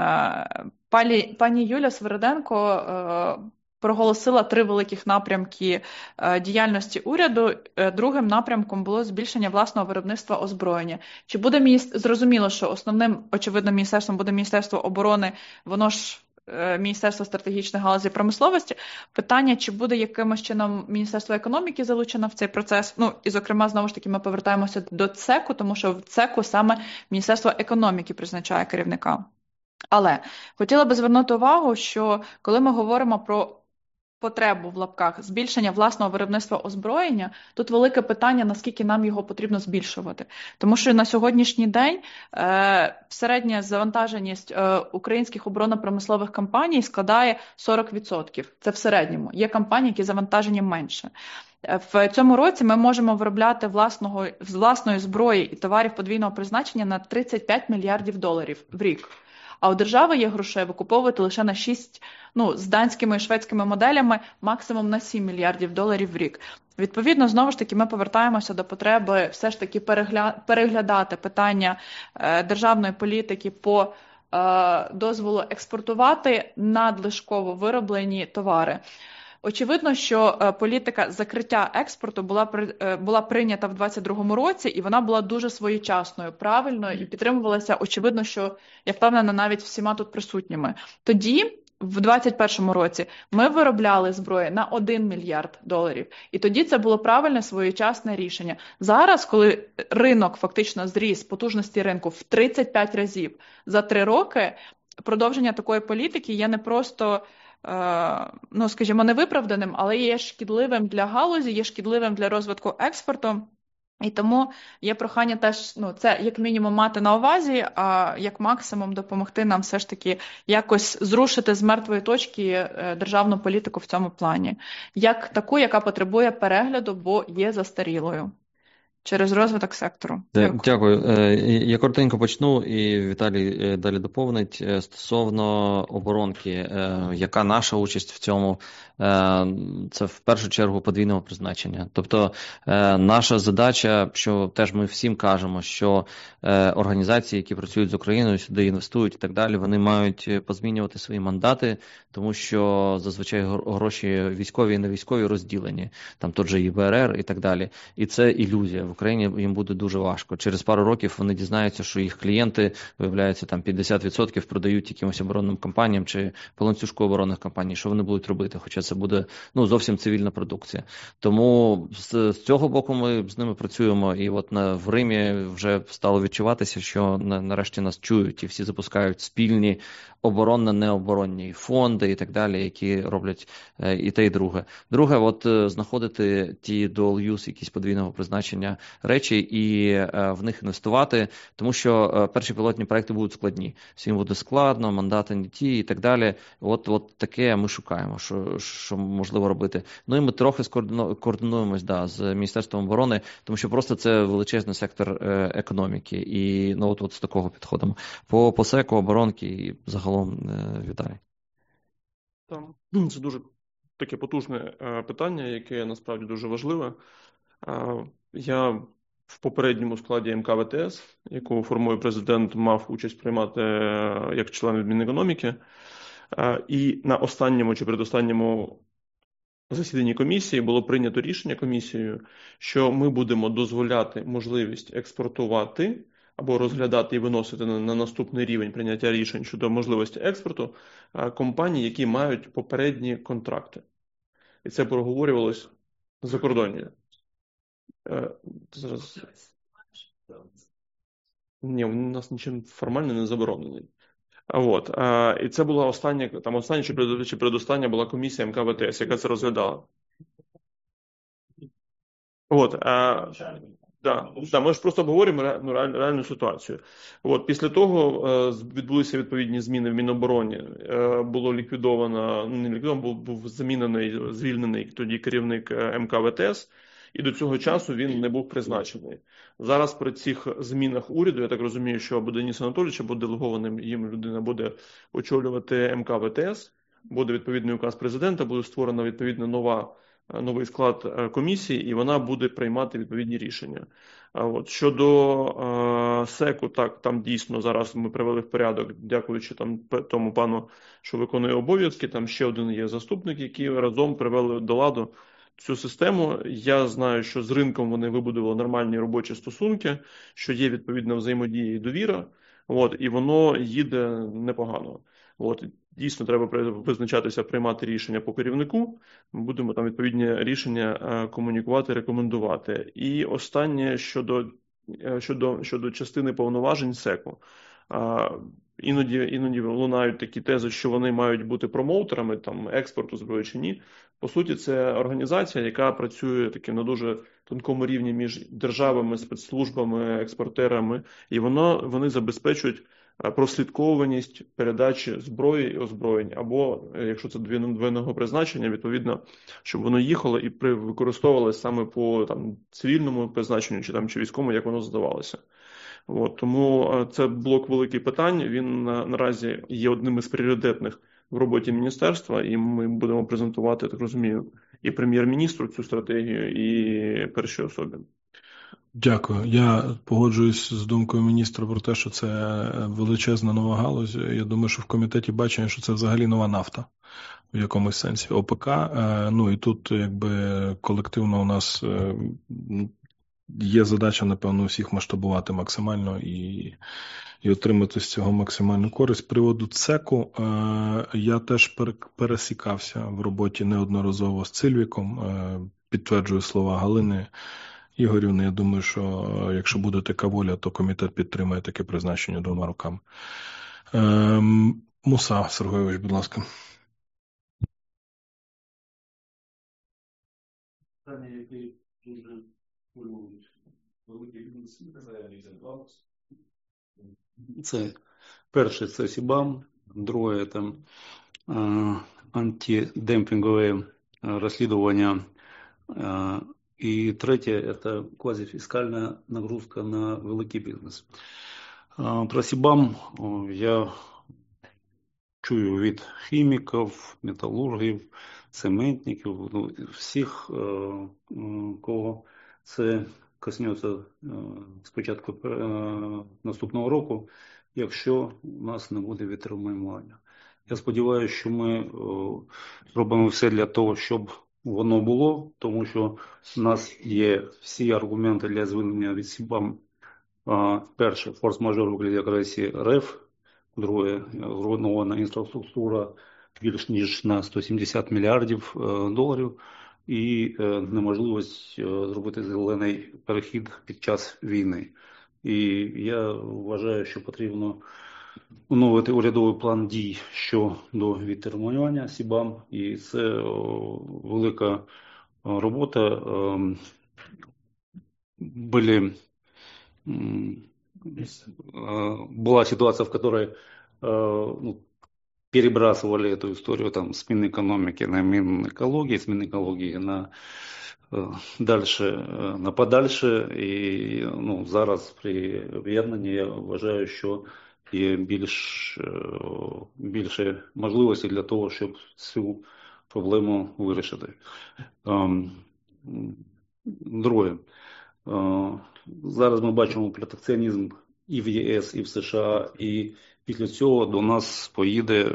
G: Пані, пані Юля Свириденко е, проголосила три великих напрямки е, діяльності уряду. Е, другим напрямком було збільшення власного виробництва озброєння. Чи буде міністр... Зрозуміло, що основним, очевидно, міністерством буде Міністерство оборони, воно ж е, Міністерство стратегічних галузей промисловості. Питання, чи буде якимось чином Міністерство економіки залучено в цей процес. Ну, і, зокрема, знову ж таки, ми повертаємося до ЦЕКу, тому що в ЦЕКу саме Міністерство економіки призначає керівника. Але хотіла би звернути увагу, що коли ми говоримо про потребу в лапках збільшення власного виробництва озброєння, тут велике питання, наскільки нам його потрібно збільшувати. Тому що на сьогоднішній день е, середня завантаженість е, українських оборонно-промислових компаній складає сорок відсотків. Це в середньому. Є компанії, які завантажені менше. В цьому році ми можемо виробляти власного, з власної зброї і товарів подвійного призначення на тридцять п'ять мільярдів доларів в рік. А у держави є грошей викуповувати лише на шість, ну, з данськими і шведськими моделями, максимум на сім мільярдів доларів в рік. Відповідно, знову ж таки, ми повертаємося до потреби все ж таки перегля... переглядати питання е, державної політики по е, дозволу експортувати надлишково вироблені товари. Очевидно, що політика закриття експорту була, була прийнята в двадцять другому році, і вона була дуже своєчасною, правильною, і підтримувалася, очевидно, що, я впевнена, навіть всіма тут присутніми. Тоді, в двадцять першому році, ми виробляли зброї на один мільярд доларів. І тоді це було правильне, своєчасне рішення. Зараз, коли ринок фактично зріс, потужності ринку в тридцять п'ять разів за три роки, продовження такої політики є не просто... ну, скажімо, невиправданим, але є шкідливим для галузі, є шкідливим для розвитку експорту. І тому є прохання теж, ну, це як мінімум мати на увазі, а як максимум допомогти нам все ж таки якось зрушити з мертвої точки державну політику в цьому плані. Як таку, яка потребує перегляду, бо є застарілою. Через розвиток сектору.
B: Дякую. Дякую. Я коротенько почну, і Віталій далі доповнить. Стосовно оборонки, яка наша участь в цьому? Це в першу чергу подвійного призначення. Тобто наша задача, що теж ми всім кажемо, що організації, які працюють з Україною, сюди інвестують і так далі, вони мають позмінювати свої мандати, тому що зазвичай гроші військові і не військові розділені. Там тот же І Б Р Р і так далі. І це ілюзія. В Україні їм буде дуже важко. Через пару років вони дізнаються, що їх клієнти, виявляється, там п'ятдесят відсотків продають якимось оборонним компаніям чи по ланцюжку оборонних компаній. Що вони будуть робити? Хоча це буде, ну, зовсім цивільна продукція. Тому з, з цього боку ми з ними працюємо. І от на, в Римі вже стало відчуватися, що на, нарешті нас чують і всі запускають спільні оборонно-необоронні фонди і так далі, які роблять і те, і друге. Друге, от знаходити ті dual use, якісь подвійного призначення речі і в них інвестувати, тому що перші пілотні проекти будуть складні. Всім буде складно, мандати не ті і так далі. От, от таке ми шукаємо, що, що можливо робити. Ну і ми трохи координуємось да, з Міністерством оборони, тому що просто це величезний сектор економіки. І ну, от, от з такого підходимо. По, по секу, оборонки і загалом Віталій.
H: Там це дуже таке потужне питання, яке насправді дуже важливе. Я в попередньому складі ем ка ви те ес, яку формує президент, мав участь приймати як член від Мінекономіки. І на останньому чи передостанньому засіданні комісії було прийнято рішення комісією, що ми будемо дозволяти можливість експортувати або розглядати і виносити на, на наступний рівень прийняття рішень щодо можливості експорту компаній, які мають попередні контракти. І це проговорювалось за кордоні. Зараз... Ні, у нас нічим формально не заборонений. От. І це була остання, там остання чи, перед, чи передостання була комісія ем ка ви те ес, яка це розглядала. От. А... Да, да, ми ж просто обговорюємо ну, реаль, реальну ситуацію. От, після того е, відбулися відповідні зміни в Мінобороні. Е, було ліквідовано, не ліквідовано, був, був замінений, звільнений тоді керівник ем ка ви те ес, і до цього часу він не був призначений. Зараз при цих змінах уряду, я так розумію, що або Денис Анатолійович, або делегованим їм людина буде очолювати ем ка ви те ес, буде відповідний указ президента, буде створена відповідна нова новий склад комісії, і вона буде приймати відповідні рішення. От. Щодо е, СЕКу, так, там дійсно зараз ми привели в порядок, дякуючи там тому пану, що виконує обов'язки, там ще один є заступник, який разом привели до ладу цю систему. Я знаю, що з ринком вони вибудували нормальні робочі стосунки, що є відповідна взаємодія і довіра, от, і воно їде непогано. От, дійсно, треба визначатися, приймати рішення по керівнику. Ми будемо там відповідні рішення комунікувати, рекомендувати. І останнє щодо, щодо, щодо частини повноважень СЕКу. Іноді, іноді лунають такі тези, що вони мають бути промоутерами там, експорту зброї чи ні. По суті, це організація, яка працює таки на дуже тонкому рівні між державами, спецслужбами, експортерами, і воно, вони забезпечують прослідковуваність передачі зброї і озброєнь, або, якщо це двойного призначення, відповідно, щоб воно їхало і використовувалося саме по там, цивільному призначенню чи, там, чи військовому, як воно здавалося. От, тому це блок великих питань, він наразі є одним із пріоритетних в роботі міністерства, і ми будемо презентувати, так розумію, і прем'єр-міністру цю стратегію, і першій особі.
A: Дякую. Я погоджуюсь з думкою міністра про те, що це величезна нова галузь. Я думаю, що в комітеті бачення, що це взагалі нова нафта в якомусь сенсі ОПК. Ну і тут якби колективно у нас є задача, напевно, всіх масштабувати максимально і, і отримати з цього максимальну користь. З приводу ЦЕКу я теж пересікався в роботі неодноразово з Цильвіком. Підтверджую слова Галини Ігорівни, я думаю, що якщо буде така воля, то комітет підтримає таке призначення двома руками. Ем, Муса Сергійович, будь ласка.
I: Питання, які дуже хвилюють великий бізнес, це перше, це СІБАМ, друге, це е, антидемпінгове розслідування, е, і третє – це квазифіскальна нагрузка на великий бізнес. Про СІБАМ я чую від хіміків, металургів, цементників, ну, всіх, кого це коснеться спочатку наступного року, якщо у нас не буде відтермінування. Я сподіваюся, що ми зробимо все для того, щоб воно було, тому що у нас є всі аргументи для звільнення від СІБАМ. Перше, форс-мажор у вигляді агресії РФ, друге, зруйнована інфраструктура більш ніж на сто сімдесят мільярдів доларів і неможливість зробити зелений перехід під час війни. І я вважаю, що потрібно оновити урядовий план дій щодо відтермінування СІБАМ, і це велика робота. были, была ситуация, в которой ну, перебрасывали эту историю там, с Минэкономики на Минэкологии, с Минэкологии на дальше, на подальше. І ну, зараз при об'єднанні я вважаю, що є більш, більше можливості для того, щоб цю проблему вирішити. Друге. Зараз ми бачимо протекціонізм і в ЄС, і в США, і після цього до нас поїде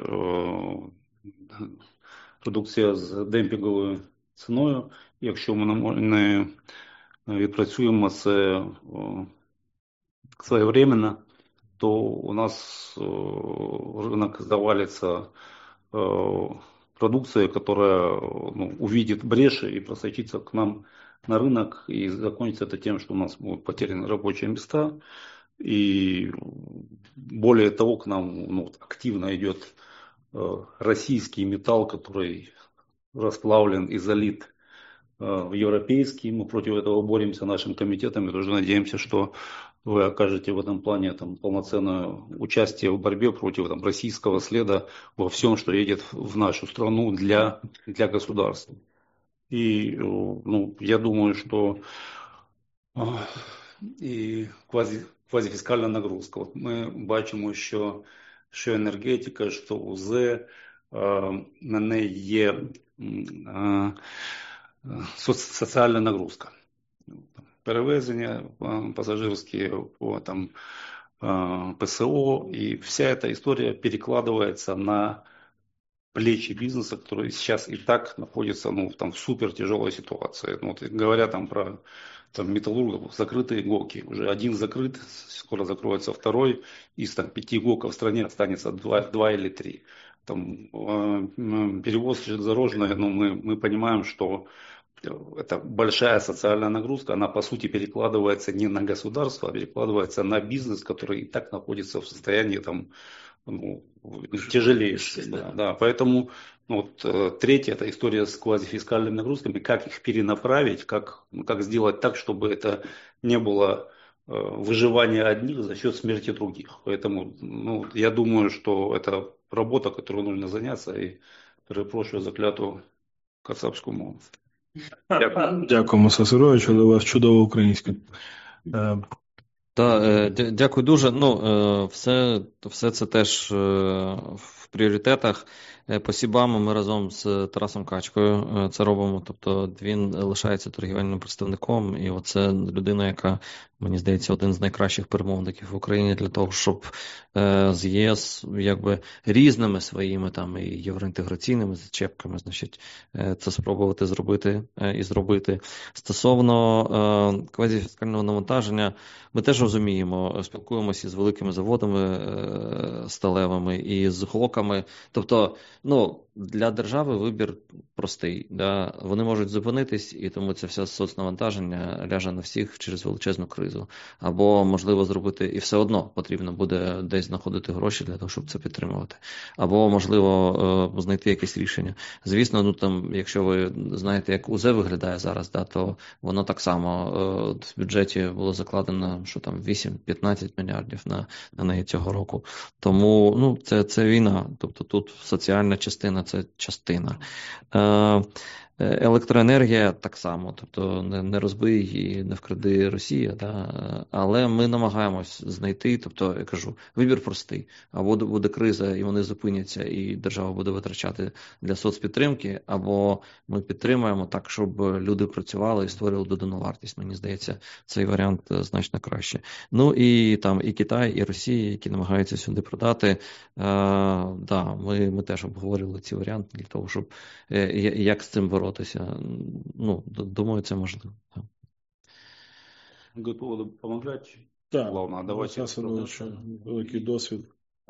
I: продукція з демпінговою ціною. Якщо ми не відпрацюємо це своєвременно, то у нас рынок завалится продукцией, которая ну, увидит бреши и просочится к нам на рынок, и закончится это тем, что у нас будут потеряны рабочие места, и более того, к нам ну, активно идет российский металл, который расплавлен и залит в европейский. Мы против этого боремся нашим комитетом и тоже надеемся, что вы окажете в этом плане там, полноценное участие в борьбе против там, российского следа во всем, что едет в нашу страну для, для государства. И ну, я думаю, что і квазі, квазіфіскальна нагрузка. От ми бачимо, що, що енергетика, що УЗ, на неї є соціальна нагрузка. Перевезення пасажирські по там, ПСО, и вся эта история перекладывается на плечи бизнеса, который сейчас и так находится ну, там, в супер тяжелой ситуации. Ну, вот, говоря там, про там, металлургов, закрытые ГОКи. Уже один закрыт, скоро закроется второй. Из там, пяти ГОКов в стране останется два, два или три. Там, э, перевоз железнодорожный, ну, мы, мы понимаем, что это большая социальная нагрузка, она по сути перекладывается не на государство, а перекладывается на бизнес, который и так находится в состоянии там, ну, тяжелейшем. Да, да. Поэтому ну, вот, третья это история с квазифискальными нагрузками, как их перенаправить, как, как сделать так, чтобы это не было выживания одних за счет смерти других. Поэтому ну, я думаю, что это работа, которой нужно заняться, и перепрошую за клятву кацапську мову.
A: Дякую. Дякуємо, Сасарович, але у вас чудова українська.
B: Та, дякую дуже. Ну, все, все це теж в пріоритетах. По СІБАМу ми разом з Тарасом Качкою це робимо. Тобто він лишається торгівельним представником, і оце людина, яка, мені здається, один з найкращих перемовників в Україні для того, щоб з ЄС якби різними своїми там і євроінтеграційними зачепками, значить, це спробувати зробити і зробити. Стосовно квазіфіскального навантаження, ми теж розуміємо, спілкуємося з великими заводами сталевими і з ГОКами. Тобто, ну, для держави вибір простий. Да? Вони можуть зупинитись, і тому це все соцнавантаження ляже на всіх через величезну кризу. Або, можливо, зробити, і все одно потрібно буде десь знаходити гроші для того, щоб це підтримувати. Або, можливо, знайти якесь рішення. Звісно, ну, там, якщо ви знаєте, як УЗ виглядає зараз, да, то воно так само в бюджеті було закладено, що там вісім-п'ятнадцять мільярдів на, на неї цього року. Тому, ну, це, це війна. Тобто тут соціальна частина – це частина. Е, електроенергія так само, тобто не, не розбий і не вкради Росія, да? Але ми намагаємось знайти, тобто, я кажу, вибір простий. Або буде криза, і вони зупиняться, і держава буде витрачати для соцпідтримки, або ми підтримуємо так, щоб люди працювали і створювали додану вартість. Мені здається, цей варіант значно краще. Ну і там і Китай, і Росія, які намагаються сюди продати. Е, да, ми, ми теж обговорювали ці варіанти для того, щоб е, як з цим боротися. Ну, думаю, це можливо.
I: Готово допомагати?
A: Так,
I: Главное, давайте.
A: Сасарович, великий досвід.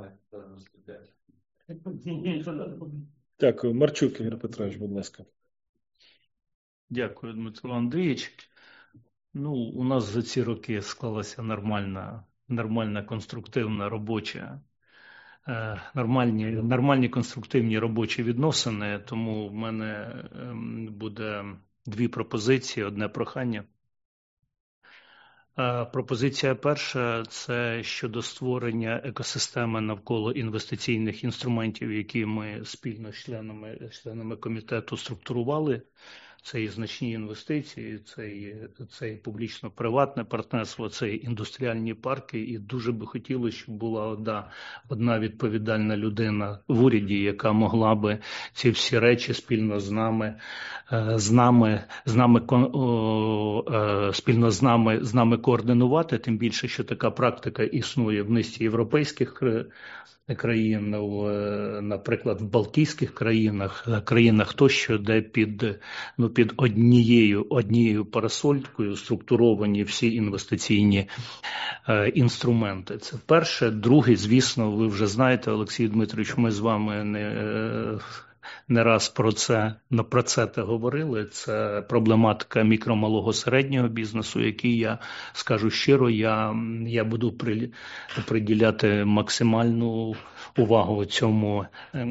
A: Дякую. Марчук Ігор Петрович, будь ласка.
J: Дякую, Дмитро Андрійович. Ну, у нас за ці роки склалася нормальна, нормальна конструктивна робоча, е, нормальні, нормальні конструктивні робочі відносини, тому в мене е, буде дві пропозиції, одне прохання. Пропозиція перша – це щодо створення екосистеми навколо інвестиційних інструментів, які ми спільно з членами, членами комітету структурували. Це і значні інвестиції, це і, це і публічно-приватне партнерство, це і індустріальні парки. І дуже би хотілося, щоб була одна, одна відповідальна людина в уряді, яка могла би ці всі речі спільно з нами, з нами, з нами спільно з нами, з нами координувати. Тим більше, що така практика існує в низці європейських країн, наприклад, в Балтійських країнах, країнах тощо, де під, ну, під однією, однією парасолькою структуровані всі інвестиційні е, інструменти. Це перше. Друге, звісно, ви вже знаєте, Олексій Дмитрович, ми з вами не... Е, не раз про це, про це те говорили. Це проблематика мікро, малого, середнього бізнесу, який я скажу щиро, я, я буду приділяти максимальну увагу цьому,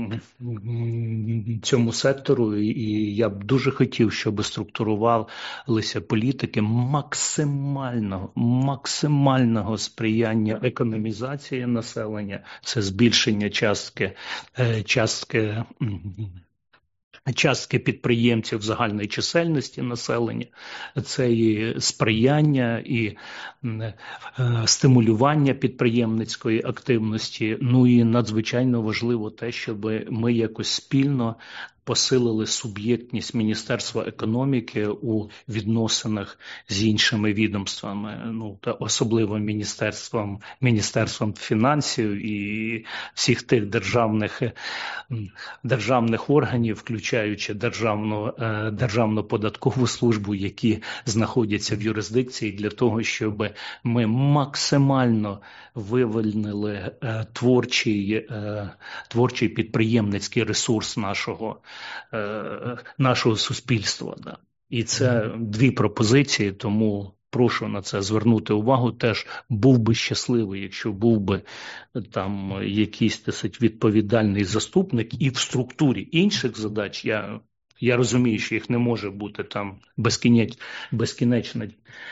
J: цьому сектору. І я б дуже хотів, щоб структурувалися політики максимального, максимального сприяння економізації населення. Це збільшення частки, частки частки підприємців загальної чисельності населення, це і сприяння, і е, стимулювання підприємницької активності. Ну і надзвичайно важливо те, щоб ми якось спільно посилили суб'єктність Міністерства економіки у відносинах з іншими відомствами, ну та особливо міністерством, міністерством фінансів і всіх тих державних державних органів, включаючи державну державну податкову службу, які знаходяться в юрисдикції, для того, щоб ми максимально вивільнили творчий творчий підприємницький ресурс нашого. нашого суспільства. Да. І це дві пропозиції, тому прошу на це звернути увагу. Теж був би щасливий, якщо був би там якийсь, так сказати, відповідальний заступник, і в структурі інших задач я Я розумію, що їх не може бути там безкінеч, безкінечна,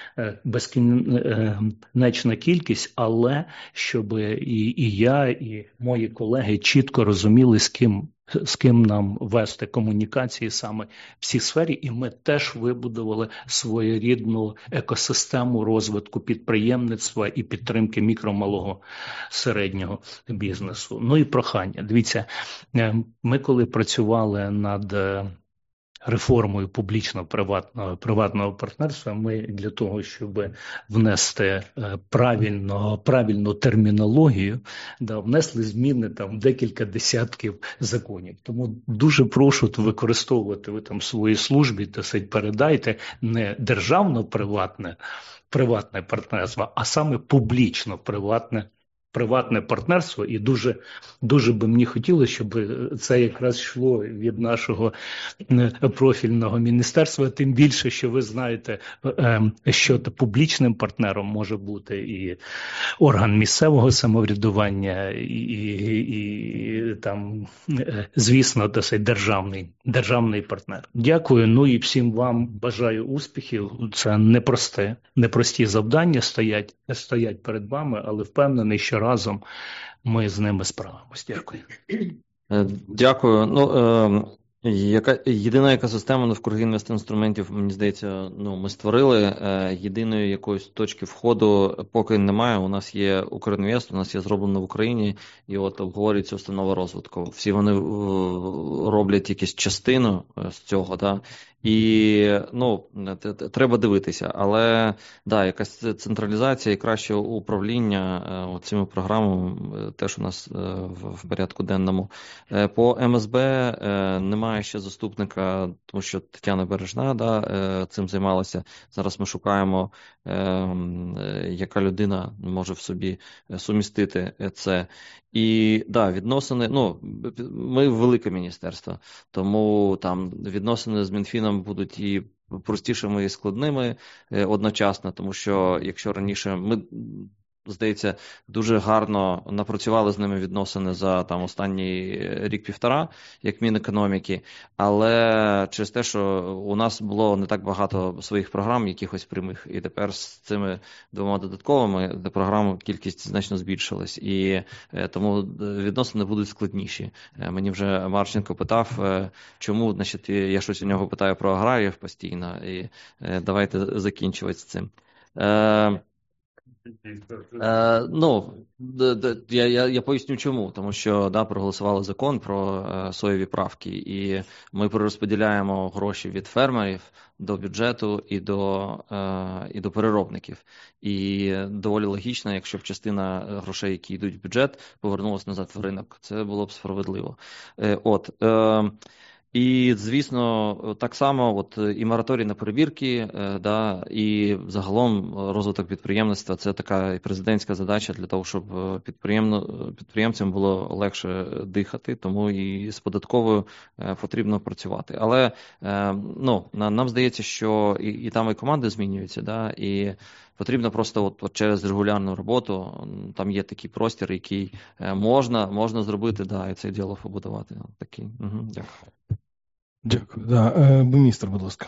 J: безкінечна кількість, але щоб і, і я, і мої колеги чітко розуміли, з ким, з ким нам вести комунікації саме в цій сфері, і ми теж вибудували своєрідну екосистему розвитку підприємництва і підтримки мікро, малого, середнього бізнесу. Ну і прохання. Дивіться, ми коли працювали над реформою публічно-приватного приватного партнерства, ми для того, щоб внести правильно, правильну термінологію, да, внесли зміни там декілька десятків законів. Тому дуже прошу використовувати ви там в своїй службі, та сить передайте не державно-приватне приватне партнерство, а саме публічно-приватне приватне партнерство, і дуже, дуже би мені хотілося, щоб це якраз йшло від нашого профільного міністерства, тим більше, що ви знаєте, що публічним партнером може бути і орган місцевого самоврядування, і, і, і там, звісно, це державний, державний партнер. Дякую, ну і всім вам бажаю успіхів. Це непросте, непрості завдання стоять, стоять перед вами, але впевнений, що разом ми з ними справимось. Дякую.
B: Дякую. Ну, е, яка, єдина екосистема навкруги інвестінструментів, мені здається, ну, ми створили. Е, єдиної якоїсь точки входу поки немає. У нас є Укрінвест, у нас є зроблено в Україні, і от обговорюється установа розвитку. Всі вони е, роблять якусь частину з цього, да? І, ну, треба дивитися, але, да, якась централізація і краще управління цими програмами теж у нас в порядку денному. По ем ес бе немає ще заступника, тому що Тетяна Бережна, да, цим займалася. Зараз ми шукаємо, яка людина може в собі сумістити це. І, да, відносини, ну, ми велике міністерство, тому там відносини з Мінфіном будуть і простішими, і складними одночасно, тому що якщо раніше ми здається, дуже гарно напрацювали з ними відносини за там останній рік-півтора, як Мінекономіки, але через те, що у нас було не так багато своїх програм, якихось прямих, і тепер з цими двома додатковими програм кількість значно збільшилась, і тому відносини будуть складніші. Мені вже Марченко питав, чому, значить, я щось у нього питаю про аграріїв постійно, і давайте закінчувати з цим. Е, ну, д, д, я, я, я поясню чому. Тому що да, проголосували закон про е, соєві правки, і ми перерозподіляємо гроші від фермерів до бюджету і до, е, і до переробників. І доволі логічно, якщо б частина грошей, які йдуть в бюджет, повернулася назад в ринок. Це було б справедливо. Е, от... Е, І, звісно, так само от і мораторій на перевірки, да, і загалом розвиток підприємництва – це така і президентська задача для того, щоб підприємцям було легше дихати, тому і з податковою потрібно працювати. Але ну, нам здається, що і, і там і команди змінюються, да, і потрібно просто от, от через регулярну роботу, там є такий простір, який можна, можна зробити, да, і цей діалог побудувати. Такий. Угу, дякую.
A: Дякую. Да. Міністр, будь ласка.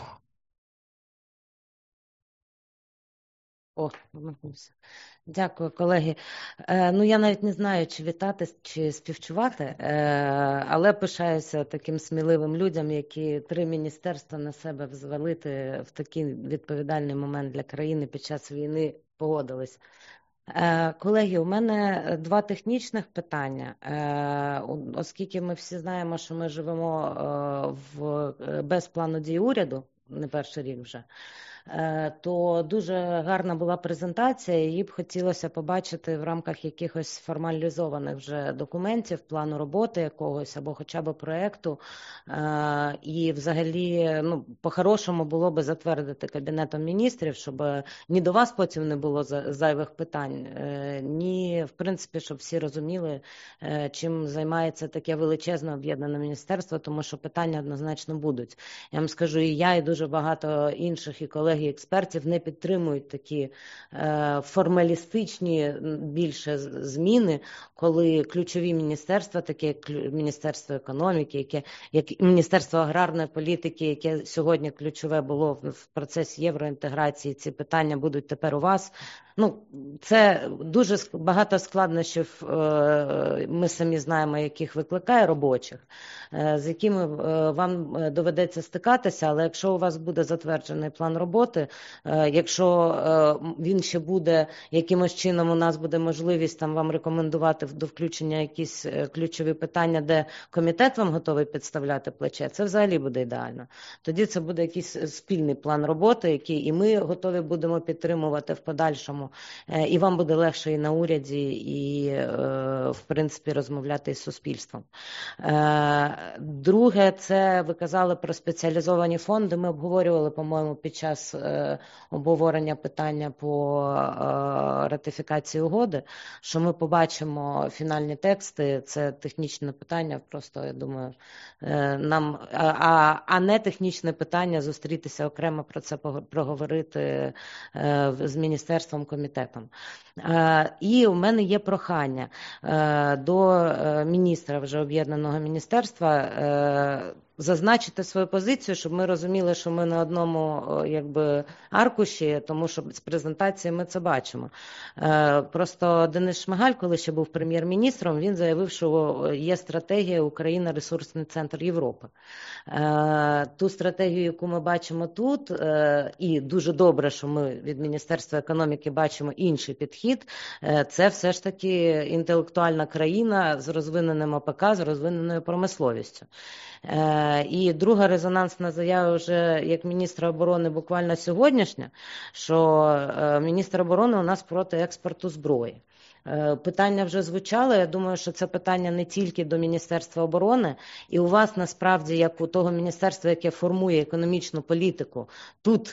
K: О, дякую, колеги. Е, ну, я навіть не знаю, чи вітати, чи співчувати, е, але пишаюся таким сміливим людям, які три міністерства на себе взвалити в такий відповідальний момент для країни під час війни погодились. Е, колеги, у мене два технічних питання. Е, оскільки ми всі знаємо, що ми живемо е, в, без плану дій уряду, не перший рік вже, то дуже гарна була презентація, її б хотілося побачити в рамках якихось формалізованих вже документів, плану роботи якогось або хоча б проєкту. І взагалі, ну, по-хорошому було би затвердити Кабінетом міністрів, щоб ні до вас потім не було зайвих питань, ні, в принципі, щоб всі розуміли, чим займається таке величезне об'єднане міністерство, тому що питання однозначно будуть. Я вам скажу, і я, і дуже багато інших і колег, і експертів не підтримують такі е, формалістичні більше зміни, коли ключові міністерства, такі як Міністерство економіки, яке, як Міністерство аграрної політики, яке сьогодні ключове було в, в процесі євроінтеграції, ці питання будуть тепер у вас. Ну, це дуже багато складнощів, е, ми самі знаємо, яких викликає робочих, е, з якими е, вам доведеться стикатися, але якщо у вас буде затверджений план роботи, е, якщо е, він ще буде якимось чином, у нас буде можливість там вам рекомендувати до включення якісь ключові питання, де комітет вам готовий підставляти плече, це взагалі буде ідеально. Тоді це буде якийсь спільний план роботи, який і ми готові будемо підтримувати в подальшому. І вам буде легше і на уряді, і, в принципі, розмовляти із суспільством. Друге, це ви казали про спеціалізовані фонди. Ми обговорювали, по-моєму, під час обговорення питання по ратифікації угоди, що ми побачимо фінальні тексти. Це технічне питання, просто, я думаю, нам, а, а не технічне питання зустрітися окремо про це проговорити з міністерством, комітетом. І у мене є прохання до міністра вже об'єднаного міністерства зазначити свою позицію, щоб ми розуміли, що ми на одному якби аркуші, тому що з презентації ми це бачимо. Просто Денис Шмигаль, коли ще був прем'єр-міністром, він заявив, що є стратегія Україна – ресурсний центр Європи. Ту стратегію, яку ми бачимо тут, і дуже добре, що ми від Міністерства економіки бачимо інший підхід, це все ж таки інтелектуальна країна з розвиненим АПК, з розвиненою промисловістю. І друга резонансна заява вже як міністра оборони буквально сьогоднішня, що міністр оборони у нас проти експорту зброї. Питання вже звучало, я думаю, що це питання не тільки до Міністерства оборони, і у вас насправді, як у того міністерства, яке формує економічну політику, тут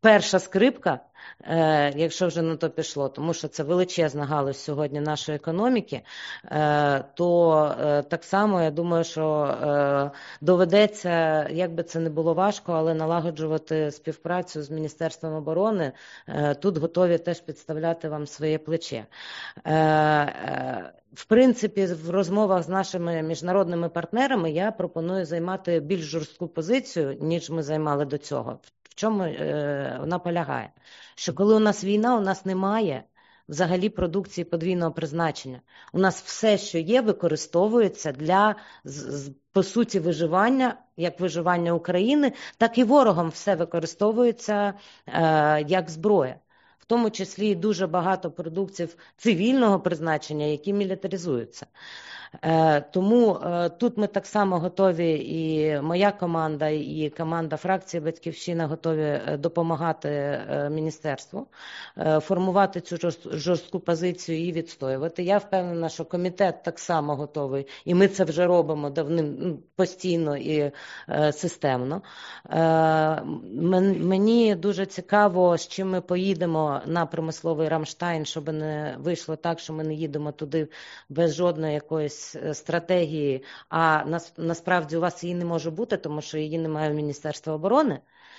K: перша скрипка, е, якщо вже на то пішло, тому що це величезна галузь сьогодні нашої економіки, е, то е, так само я думаю, що е, доведеться, як би це не було важко, але налагоджувати співпрацю з Міністерством оборони. Е, тут готові теж підставляти вам своє плече. Е, е, В принципі, в розмовах з нашими міжнародними партнерами я пропоную займати більш жорстку позицію, ніж ми займали до цього. В чому е, вона полягає? Що коли у нас війна, у нас немає взагалі продукції подвійного призначення. У нас все, що є, використовується для, по суті, виживання, як виживання України, так і ворогом все використовується е, як зброя. В тому числі і дуже багато продуктів цивільного призначення, які мілітаризуються. Е, тому е, тут ми так само готові, і моя команда, і команда фракції «Батьківщина» готові допомагати е, міністерству, е, формувати цю жорст, жорстку позицію і відстоювати. Я впевнена, що комітет так само готовий, і ми це вже робимо давним, постійно і е, системно. Е, мен, мені дуже цікаво, з чим ми поїдемо на промисловий Рамштайн, щоб не вийшло так, що ми не їдемо туди без жодної якоїсь стратегії, а нас, насправді у вас її не може бути, тому що її немає в Міністерства оборони.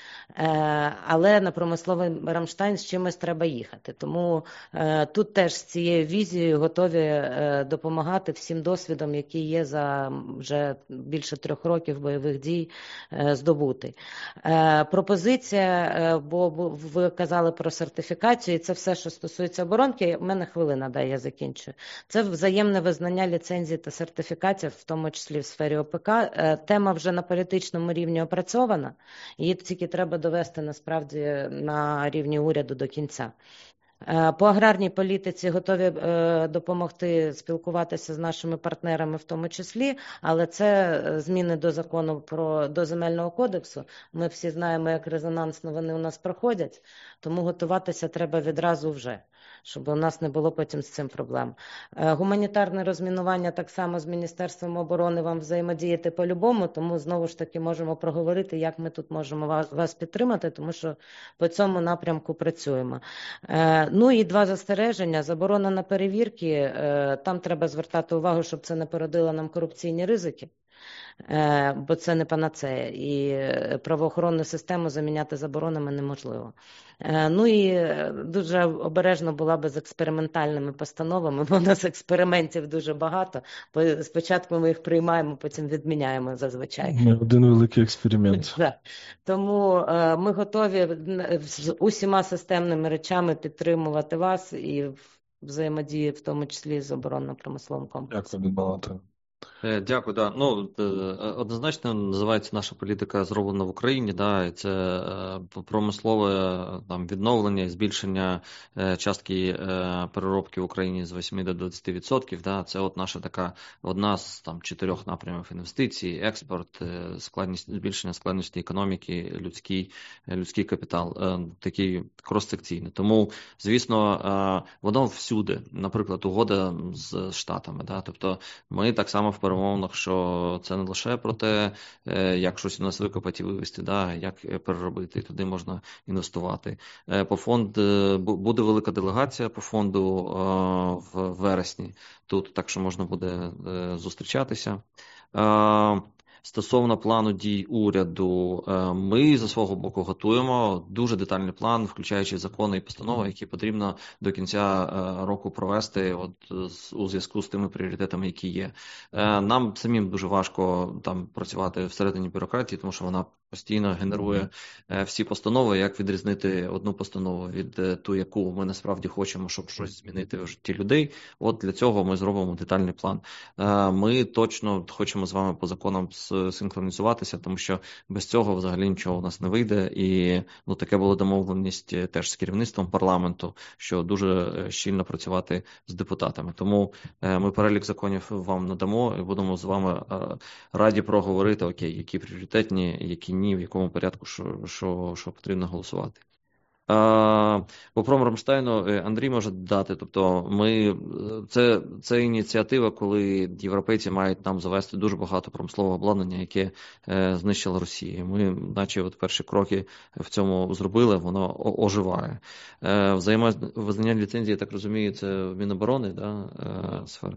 K: Але на промисловий Рамштайн з чимось треба їхати. Тому е, тут теж з цією візією готові е, допомагати всім досвідом, який є за вже більше трьох років бойових дій е, здобутий. Е, пропозиція, е, бо ви казали про сертифікацію, і це все, що стосується оборонки, в мене хвилина, дай я закінчую. Це взаємне визнання ліцензій та сертифікацій, в тому числі в сфері ОПК. Е, тема вже на політичному рівні опрацьована, її тільки треба довести насправді на рівні уряду до кінця. По аграрній політиці готові допомогти спілкуватися з нашими партнерами в тому числі, але це зміни до закону про до Земельного кодексу. Ми всі знаємо, як резонансно вони у нас проходять, тому готуватися треба відразу вже, щоб у нас не було потім з цим проблем. Гуманітарне розмінування так само з Міністерством оборони вам взаємодіяти по-любому, тому знову ж таки можемо проговорити, як ми тут можемо вас, вас підтримати, тому що по цьому напрямку працюємо. Ну і два застереження. Заборона на перевірки, там треба звертати увагу, щоб це не породило нам корупційні ризики, бо це не панацея, і правоохоронну систему заміняти заборонами неможливо. Ну і дуже обережно була би з експериментальними постановами, бо у нас експериментів дуже багато. Спочатку ми їх приймаємо, потім відміняємо зазвичай.
A: Ми один великий експеримент.
K: Тому ми готові з усіма системними речами підтримувати вас і взаємодії, в тому числі з оборонно-промисловим комплексом.
A: Дякую, Балата.
B: Дякую, да. Ну, однозначно називається наша політика «Зроблена в Україні», да, і це промислове там відновлення і збільшення частки переробки в Україні з восьми до двадцяти відсотків, да, це от наша така одна з там чотирьох напрямів інвестицій, експорт, складність, збільшення складності економіки, людський, людський капітал, такий крос-секційний. Тому, звісно, воно всюди, наприклад, угода з Штатами, да, тобто ми так само в перемовинах, що це не лише про те, як щось у нас викопати і вивезти, да, як переробити, і туди можна інвестувати. По фонд буде велика делегація по фонду в вересні тут, так що можна буде зустрічатися. Стосовно плану дій уряду, ми за свого боку готуємо дуже детальний план, включаючи закони і постанови, які потрібно до кінця року провести от, у зв'язку з тими пріоритетами, які є. Нам самим дуже важко там працювати всередині бюрократії, тому що вона постійно генерує всі постанови, як відрізнити одну постанову від ту, яку ми насправді хочемо, щоб щось змінити в житті людей. От для цього ми зробимо детальний план. Ми точно хочемо з вами по законам синхронізуватися, тому що без цього взагалі нічого у нас не вийде. І ну, таке була домовленість теж з керівництвом парламенту, що дуже щільно працювати з депутатами. Тому ми перелік законів вам надамо і будемо з вами раді проговорити, окей, які пріоритетні, які ні, в якому порядку, що, що, що потрібно голосувати. По Промрамштайну Андрій може дати. Тобто ми, це, це ініціатива, коли європейці мають нам завести дуже багато промислового обладнання, яке знищила Росія. Ми, наче от перші кроки в цьому зробили, воно оживає. Взаємовизнання ліцензії, я так розумію, це в Міноборони, да, сфера?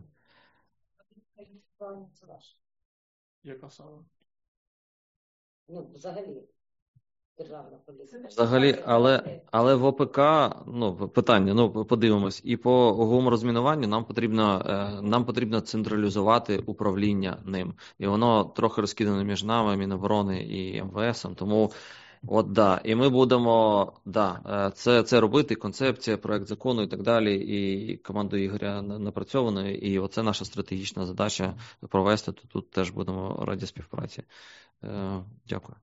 A: Яка саме?
K: Ну, взагалі. Державна поліція.
B: Взагалі, але, але в ОПК, ну, питання, ну, подивимось, і по гуморозмінуванню нам потрібно, нам потрібно централізувати управління ним. І воно трохи розкидане між нами, Міноборони і МВСом, тому от, да, і ми будемо, да, це, це робити, концепція, проект закону і так далі, і командою Ігоря напрацьовано, і оце наша стратегічна задача провести, то тут теж будемо раді співпраці. Дякую.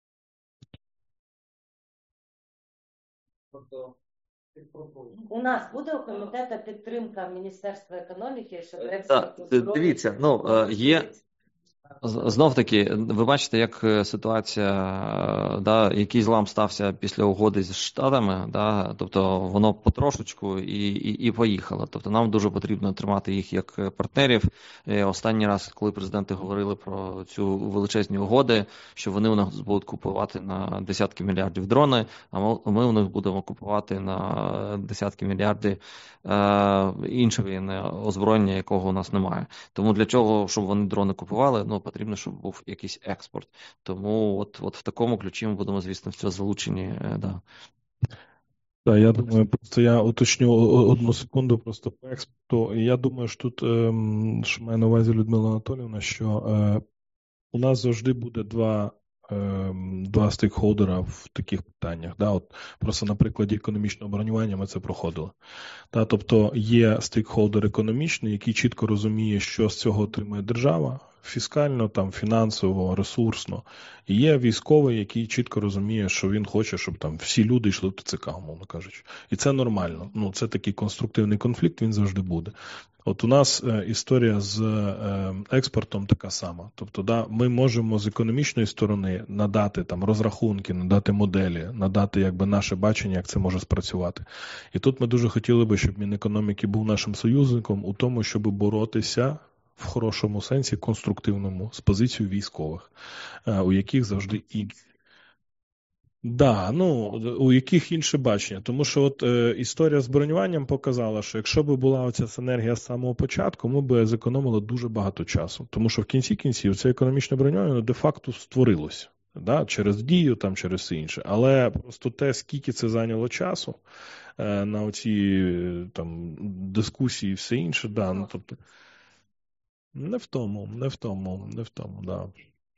K: У нас буде у комітету підтримка Міністерства економіки, щоб
B: Так, дивіться, ну, є, знов таки, ви бачите, як ситуація, да, який злам стався після угоди з Штатами, да, тобто воно потрошечку і, і, і поїхало. Тобто нам дуже потрібно тримати їх як партнерів. Останній раз, коли президенти говорили про цю величезні угоди, що вони у нас будуть купувати на десятки мільярдів дрони, а ми у них будемо купувати на десятки мільярдів е, іншого озброєння, якого у нас немає. Тому для чого, щоб вони дрони купували, ну, потрібно, щоб був якийсь експорт. Тому от, от в такому ключі ми будемо, звісно, в це залучені. Да.
A: Так, я думаю, просто я уточню одну секунду просто по експорту. Я думаю, що тут, ем, що має на увазі Людмила Анатоліївна, що е, у нас завжди буде два, ем, два стейкхолдера в таких питаннях. Да? От просто на прикладі економічного бронювання ми це проходили. Да? Тобто є стейкхолдер економічний, який чітко розуміє, що з цього отримує держава, фіскально, там, фінансово, ресурсно. І є військовий, який чітко розуміє, що він хоче, щоб там всі люди йшли в ТЦК, умовно кажучи. І це нормально. Ну, це такий конструктивний конфлікт, він завжди буде. От у нас е, історія з е, експортом така сама. Тобто, да, ми можемо з економічної сторони надати там розрахунки, надати моделі, надати якби наше бачення, як це може спрацювати. І тут ми дуже хотіли би, щоб Мінекономіки був нашим союзником у тому, щоб боротися в хорошому сенсі, конструктивному, з позицією військових, у яких завжди і... Да, ну, у яких інше бачення. Тому що от е, історія з бронюванням показала, що якщо б була оця синергія з самого початку, ми б зекономили дуже багато часу. Тому що в кінці кінців це економічне бронювання де-факто створилося. Да, через дію, там, через все інше. Але просто те, скільки це зайняло часу е, на оці там, дискусії і все інше, да, ну, тобто, не в тому, не в тому, не в тому, да.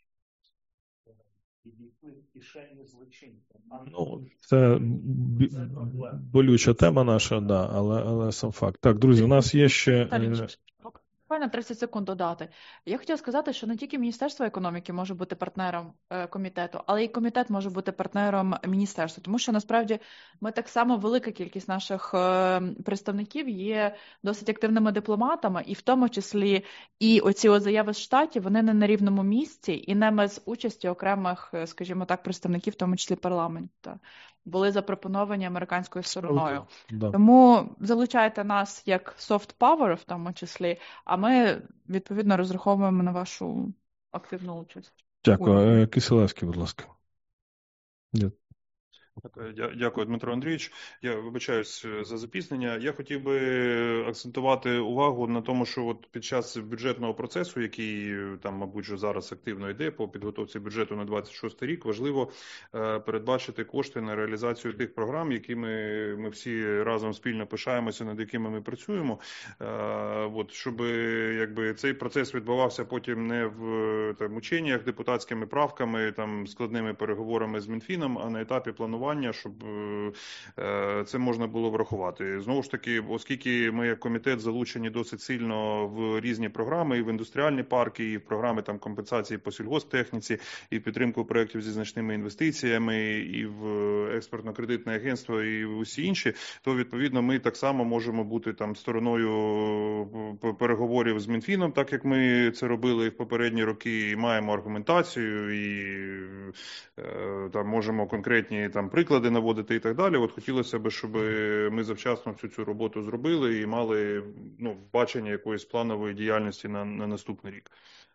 A: Ну, це болюча тема наша, да, але, але сам факт. Так, друзі, у нас є ще...
G: Буквально тридцять секунд додати. Я хотіла сказати, що не тільки Міністерство економіки може бути партнером е, комітету, але й комітет може бути партнером міністерства. Тому що, насправді, ми так само, велика кількість наших е, представників є досить активними дипломатами, і в тому числі і оці от заяви з Штатів, вони не на рівному місці, і не без участі окремих, скажімо так, представників, в тому числі парламенту, були запропоновані американською стороною. Да. Тому залучайте нас як soft power, в тому числі, а ми, відповідно, розраховуємо на вашу активну участь.
A: Дякую. Киселевський, будь ласка. Дякую.
H: Дякую, Дмитро Андрійович. Я вибачаюсь за запізнення. Я хотів би акцентувати увагу на тому, що от під час бюджетного процесу, який там, мабуть, вже зараз активно йде по підготовці бюджету на двадцять шостий рік, важливо передбачити кошти на реалізацію тих програм, якими ми всі разом спільно пишаємося, над якими ми працюємо. От, щоб якби цей процес відбувався потім не в там, ученнях, депутатськими правками, там, складними переговорами з Мінфіном, а на етапі планування, щоб це можна було врахувати. Знову ж таки, оскільки ми як комітет залучені досить сильно в різні програми, і в індустріальні парки, і в програми там компенсації по сільгосптехніці, і в підтримку проєктів зі значними інвестиціями, і в експортно-кредитне агентство, і в усі інші, то, відповідно, ми так само можемо бути там стороною переговорів з Мінфіном, так як ми це робили в попередні роки, і маємо аргументацію, і там можемо конкретні там приклади наводити і так далі. От хотілося б, щоб ми завчасно всю цю роботу зробили і мали, ну, бачення якоїсь планової діяльності на, на наступний рік.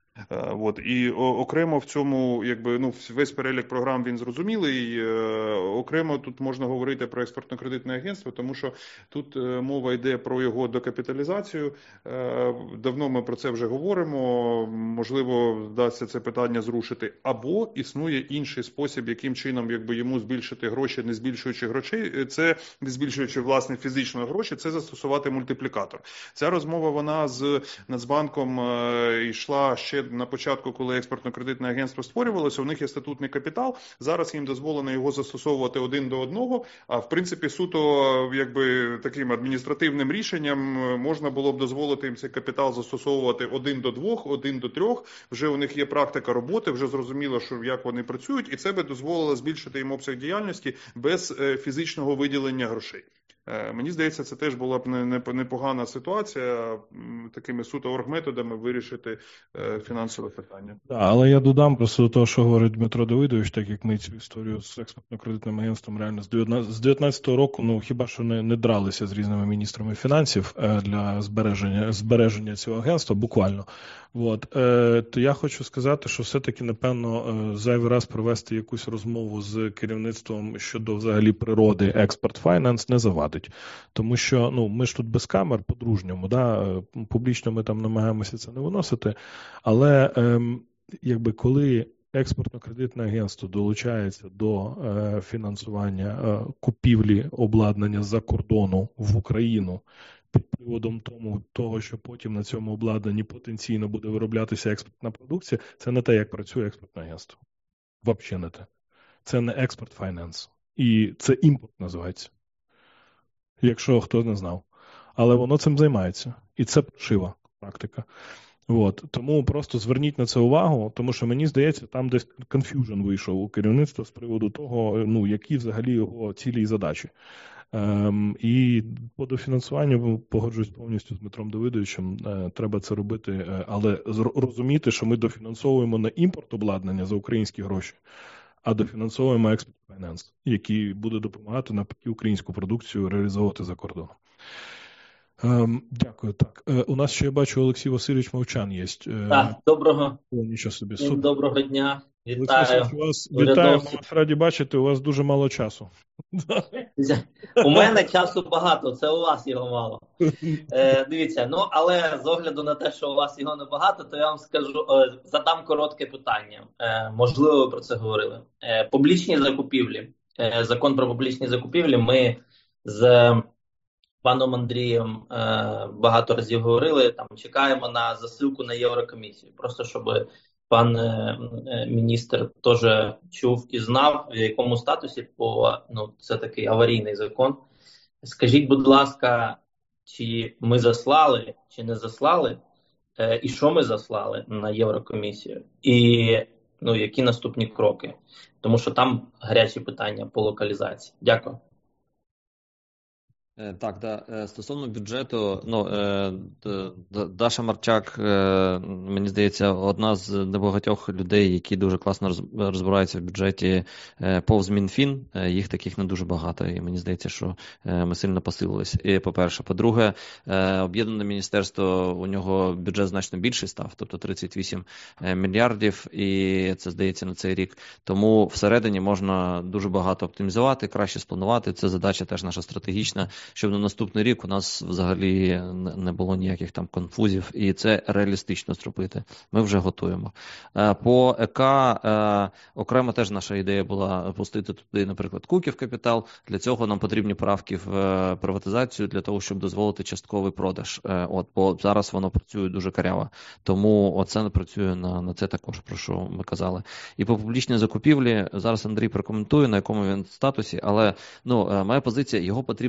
H: От. І окремо в цьому, якби, ну, весь перелік програм він зрозумілий. Окремо тут можна говорити про експортно-кредитне агентство, тому що тут мова йде про його докапіталізацію. Давно ми про це вже говоримо. Можливо, вдасться це питання зрушити. Або існує інший спосіб, яким чином, якби, йому збільшити гроші, не збільшуючи грошей, це не збільшуючи, власне, фізично гроші, це застосувати мультиплікатор. Ця розмова, вона з Нацбанком йшла ще на початку, коли експортно-кредитне агентство створювалося, у них є статутний капітал, зараз їм дозволено його застосовувати один до одного, а в принципі суто, якби, таким адміністративним рішенням можна було б дозволити їм цей капітал застосовувати один до двох, один до трьох, вже у них є практика роботи, вже зрозуміло, що як вони працюють, і це би дозволило збільшити їм обсяг діяльності без фізичного виділення грошей. Мені здається, це теж була б непогана ситуація такими суто оргметодами вирішити фінансове питання.
A: Да, але я додам просто до того, що говорить Дмитро Давидович, так як ми цю історію з експортно-кредитним агентством реально з дев'ятнадцятого року, ну хіба що не, не дралися з різними міністрами фінансів для збереження, збереження цього агентства, буквально. От, то я хочу сказати, що все-таки, напевно, зайвий раз провести якусь розмову з керівництвом щодо взагалі природи експорт-файнанс не завадить. Тому що, ну, ми ж тут без камер по-дружньому, да, публічно ми там намагаємося це не виносити, але ем, якби коли експортно-кредитне агентство долучається до е, фінансування е, купівлі обладнання за кордону в Україну під приводом тому, того, що потім на цьому обладнанні потенційно буде вироблятися експортна продукція, це не те, як працює експортне агентство. Взагалі не те. Це не експорт-файнанс. І це імпорт називається. Якщо хто не знав. Але воно цим займається. І це паршива практика. От. Тому просто зверніть на це увагу, тому що мені здається, там десь конф'южн вийшов у керівництва з приводу того, ну, які взагалі його цілі і задачі. Ем, і по дофінансуванню погоджуюсь повністю з Дмитром Давидовичем, е, треба це робити, е, але розуміти, що ми дофінансовуємо не імпорт обладнання за українські гроші, а дофінансовуємо експорт-файнанс, який буде допомагати навпаки українську продукцію реалізовувати за кордоном. Ем, дякую. Так, е, у нас ще, я бачу, Олексій Васильович Мовчан є. Е,
L: так, доброго,
A: о, нічого собі, супер.
L: Доброго дня. Вітаю.
A: Олексій, вас вітаємо, вас раді бачити, у вас дуже мало часу.
L: У мене часу багато, це у вас його мало. Е, дивіться, ну, але з огляду на те, що у вас його небагато, то я вам скажу, е, задам коротке питання. Е, можливо, ви про це говорили. Е, публічні закупівлі. Е, закон про публічні закупівлі ми з паном Андрієм е, багато разів говорили, там чекаємо на засилку на Єврокомісію. Просто щоб пан е, міністр теж чув і знав, в якому статусі, бо ну, це такий аварійний закон. Скажіть, будь ласка, чи ми заслали, чи не заслали, е, і що ми заслали на Єврокомісію, і ну, які наступні кроки? Тому що там гарячі питання по локалізації. Дякую.
B: Так, да. Стосовно бюджету, ну, Даша Марчак, мені здається, одна з небагатьох людей, які дуже класно розбираються в бюджеті повз Мінфін. Їх таких не дуже багато, і мені здається, що ми сильно посилились. І, по-перше. По-друге, об'єднане міністерство, у нього бюджет значно більший став, тобто тридцять вісім мільярдів, і це, здається, на цей рік. Тому всередині можна дуже багато оптимізувати, краще спланувати. Це задача теж наша стратегічна, щоб на наступний рік у нас взагалі не було ніяких там конфузів, і це реалістично зробити. Ми вже готуємо. По ЕК окремо теж наша ідея була пустити туди, наприклад, куків капітал. Для цього нам потрібні правки в приватизацію, для того, щоб дозволити частковий продаж. От, бо зараз воно працює дуже каряво. Тому оце не працює на, на це також, про що ми казали. І по публічній закупівлі, зараз Андрій прокоментує, на якому він статусі, але ну, моя позиція, його потрібно прийняти.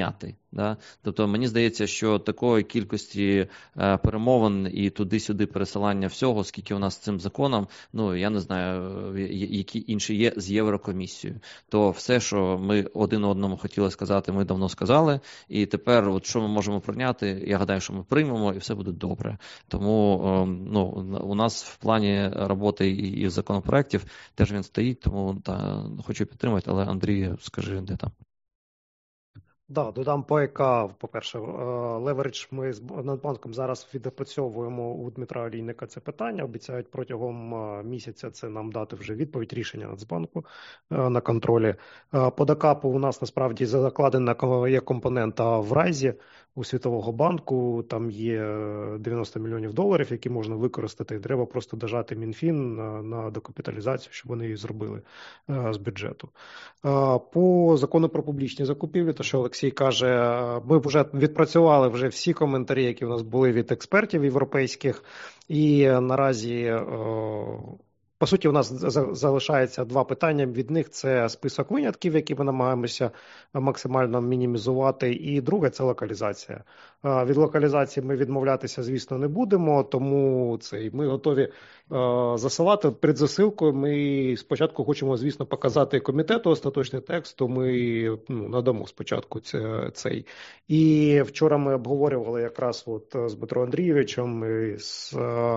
B: прийняти. Да? Тобто мені здається, що такої кількості е, перемовин і туди-сюди пересилання всього, скільки у нас з цим законом, ну я не знаю, які інші є з Єврокомісією, то все, що ми один одному хотіли сказати, ми давно сказали, і тепер от що ми можемо прийняти, я гадаю, що ми приймемо і все буде добре. Тому е, ну, у нас в плані роботи і, і законопроєктів теж він стоїть, тому та, хочу підтримати, але Андрій, скажи, де там?
M: Да, додам по ЕК, по-перше, леверидж ми з Нацбанком зараз відпрацьовуємо у Дмитра Олійника це питання, обіцяють протягом місяця це нам дати вже відповідь, рішення Нацбанку на контролі. По декапу у нас насправді закладена є компонента в райзі у Світового банку, там є дев'яносто мільйонів доларів, які можна використати, треба просто дожати Мінфін на, на докапіталізацію, щоб вони її зробили з бюджету. По закону про публічні закупівлі, то що Олексій каже, ми вже відпрацювали вже всі коментарі, які у нас були від експертів європейських, і наразі, по суті, у нас залишається два питання від них. Це список винятків, які ми намагаємося максимально мінімізувати, і друге – це локалізація. Від локалізації ми відмовлятися, звісно, не будемо, тому це, ми готові засилати. Перед засилкою ми спочатку хочемо, звісно, показати комітету остаточний текст, то ми ну, надамо спочатку цей. І вчора ми обговорювали якраз от з Дмитром Андрійовичем і з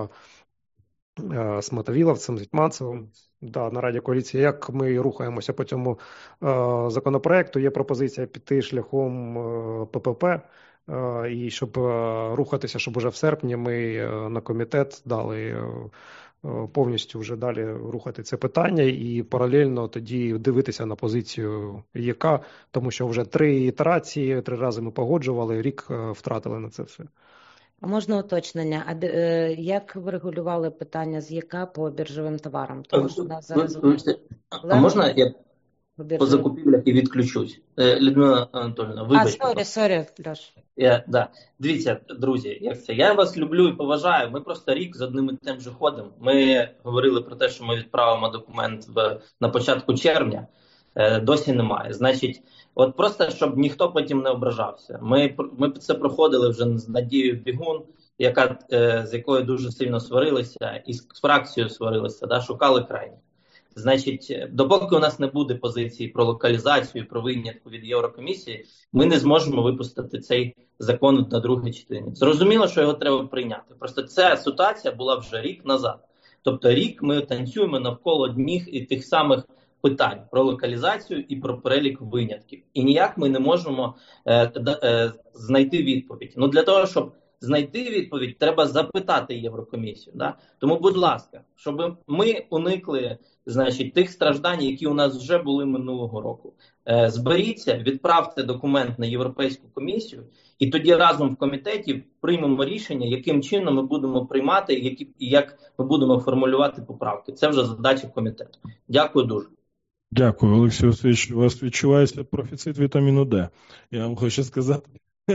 M: з Мотовіловцем, з Гетманцевим, да, на Раді коаліції, як ми рухаємося по цьому е, законопроекту. Є пропозиція піти шляхом е, ППП, е, і щоб е, рухатися, щоб уже в серпні ми е, на комітет дали е, повністю вже далі рухати це питання і паралельно тоді дивитися на позицію ЄК, тому що вже три ітерації, три рази ми погоджували, рік е, втратили на це все.
K: А можна уточнення? А е, як ви регулювали питання з ЄК по біржовим товарам? Тому що у нас зараз...
L: А можна я по закупівлях і відключусь? Людмила Анатоліївна, вибачте.
K: А, сорі, сорі, Льош.
L: Я, да. Дивіться, друзі, як це? Я вас люблю і поважаю. Ми просто рік з одним і тим же ходимо. Ми говорили про те, що ми відправимо документ в, на початку червня. Е, досі немає. Значить, от просто, щоб ніхто потім не ображався. Ми, ми це проходили вже з Надією Бігун, яка, е, з якою дуже сильно сварилися, і з фракцією сварилися, да, шукали крайні. Значить, допоки у нас не буде позиції про локалізацію, про винятку від Єврокомісії, ми не зможемо випустити цей закон на друге читання. Зрозуміло, що його треба прийняти. Просто ця ситуація була вже рік назад. Тобто рік ми танцюємо навколо одних і тих самих питань про локалізацію і про перелік винятків. І ніяк ми не можемо е, е, знайти відповідь. Ну, для того, щоб знайти відповідь, треба запитати Єврокомісію. Да? Тому, будь ласка, щоб ми уникли, значить, тих страждань, які у нас вже були минулого року. Е, зберіться, відправте документ на Європейську комісію, і тоді разом в комітеті приймемо рішення, яким чином ми будемо приймати, які, і як ми будемо формулювати поправки. Це вже задача комітету. Дякую дуже.
A: Дякую, Олексій Васильович. У вас відчувається профіцит вітаміну Д. Я вам хочу сказати.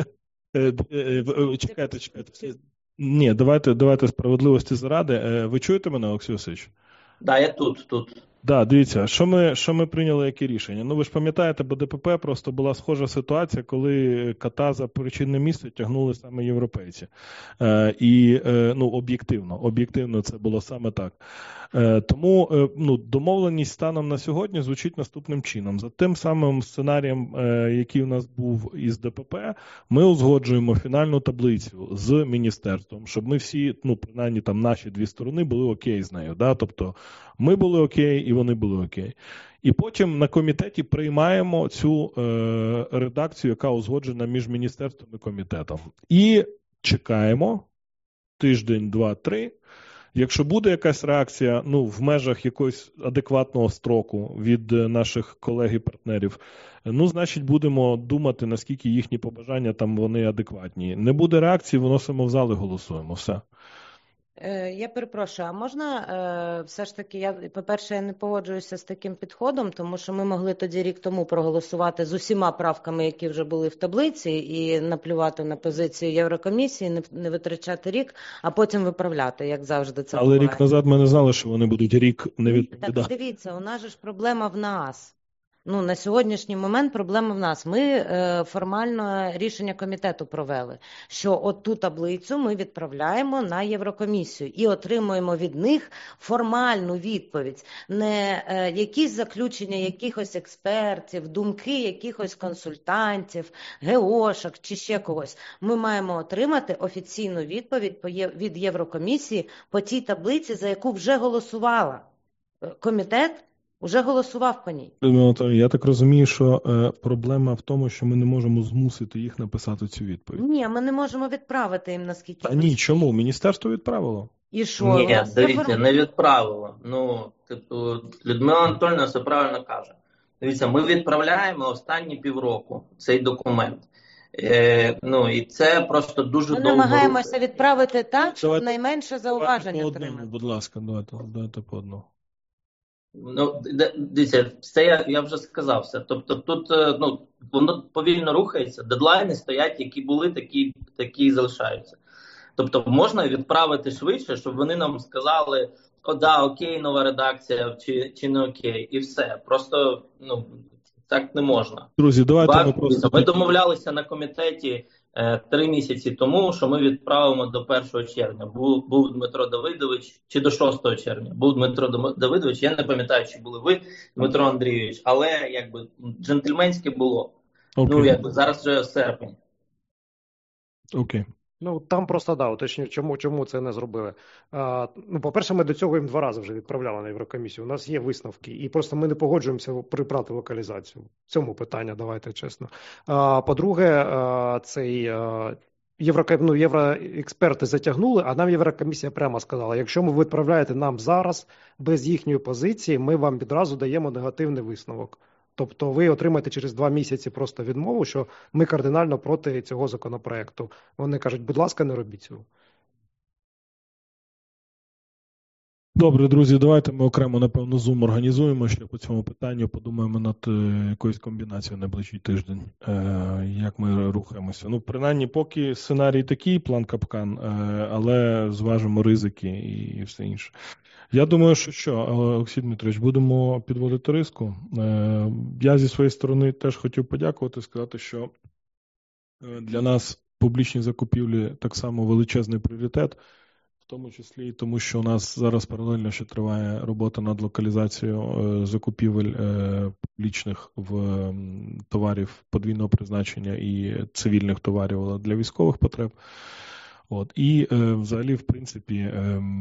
A: Чекайте, чекайте. Ні, давайте, давайте справедливості заради. Ви чуєте мене, Олексій Васильович?
L: Так, да, я тут, тут.
A: Да, дивіться, що ми, що ми прийняли, які рішення? Ну, ви ж пам'ятаєте, бо ДПП просто була схожа ситуація, коли кота за причинне місце тягнули саме європейці. Е, і, е, ну, об'єктивно, об'єктивно це було саме так. Е, тому, е, ну, домовленість станом на сьогодні звучить наступним чином. За тим самим сценарієм, е, який у нас був із ДПП, ми узгоджуємо фінальну таблицю з міністерством, щоб ми всі, ну, принаймні там наші дві сторони були окей з нею. Да? Тобто, ми були окей, і вони були окей. І потім на комітеті приймаємо цю е, редакцію, яка узгоджена між міністерством і комітетом. І чекаємо тиждень, два, три. Якщо буде якась реакція, ну, в межах якогось адекватного строку від наших колег і партнерів, ну, значить, будемо думати, наскільки їхні побажання там вони адекватні. Не буде реакції, виносимо в зал і голосуємо. Все.
K: Я перепрошую, а можна все ж таки, я, по-перше, я не погоджуюся з таким підходом, тому що ми могли тоді рік тому проголосувати з усіма правками, які вже були в таблиці, і наплювати на позицію Єврокомісії, не, не витрачати рік, а потім виправляти, як завжди це буває.
A: Але рік назад ми не знали, що вони будуть рік не відповідати.
K: Так, дивіться, у нас же ж проблема в нас. Ну, на сьогоднішній момент проблема в нас. Ми е, формально рішення комітету провели, що от ту таблицю ми відправляємо на Єврокомісію і отримуємо від них формальну відповідь. Не е, якісь заключення якихось експертів, думки якихось консультантів, геошок чи ще когось. Ми маємо отримати офіційну відповідь по є, від Єврокомісії по тій таблиці, за яку вже голосувала комітет. Уже голосував по ній.
A: Я так розумію, що е, проблема в тому, що ми не можемо змусити їх написати цю відповідь.
K: Ні, ми не можемо відправити їм наскільки.
A: Та ні, чому? Міністерство відправило.
K: І що?
L: Ні, дивіться, не відправило. Ну, типу, Людмила Анатольовна все правильно каже. Дивіться, ми відправляємо останні півроку цей документ. Е, ну, і це просто дуже
K: ми
L: довго.
K: Ми намагаємося відправити так, щоб
A: давайте,
K: найменше зауважень
A: отримати. Будь ласка, давайте, давайте по одному.
L: Ну, дивіться, це я, я вже сказав все. Тобто тут ну, воно повільно рухається, дедлайни стоять, які були, такі, такі і залишаються. Тобто можна відправити швидше, щоб вони нам сказали, о, да, окей, нова редакція, чи, чи не окей, і все. Просто, ну, так не можна.
A: Друзі, давайте
L: Бак,
A: ми просто...
L: Ми домовлялися на комітеті е, три місяці тому, що ми відправимо до першого червня. Був, був Дмитро Давидович, чи до шостого червня. Був Дмитро Давидович, я не пам'ятаю, чи були ви, Дмитро Андрійович, але якби джентльменське було. Okay. Ну, якби зараз вже серпень.
A: Окей. Okay.
M: Ну, там просто, да, уточню, чому, чому це не зробили. А, ну, по-перше, ми до цього їм два рази вже відправляли на Єврокомісію. У нас є висновки, і просто ми не погоджуємося прибрати локалізацію. В цьому питання, давайте чесно. А, по-друге, а, цей... А, Євро, ну, євроексперти затягнули, а нам Єврокомісія прямо сказала, якщо ви відправляєте нам зараз без їхньої позиції, ми вам відразу даємо негативний висновок. Тобто ви отримаєте через два місяці просто відмову, що ми кардинально проти цього законопроекту. Вони кажуть, будь ласка, не робіть цього.
A: Добре, друзі, давайте ми окремо, напевно, Zoom організуємо ще по цьому питанню, подумаємо над якоюсь комбінацією найближчий тиждень, як ми рухаємося. Ну, принаймні, поки сценарій такий, план капкан, але зважимо ризики і все інше. Я думаю, що що, Олексій Дмитрович, будемо підводити риску. Я зі своєї сторони теж хотів подякувати, сказати, що для нас публічні закупівлі так само величезний пріоритет, в тому числі і тому, що у нас зараз паралельно ще триває робота над локалізацією закупівель публічних в товарів подвійного призначення і цивільних товарів для військових потреб. От. І взагалі, в принципі,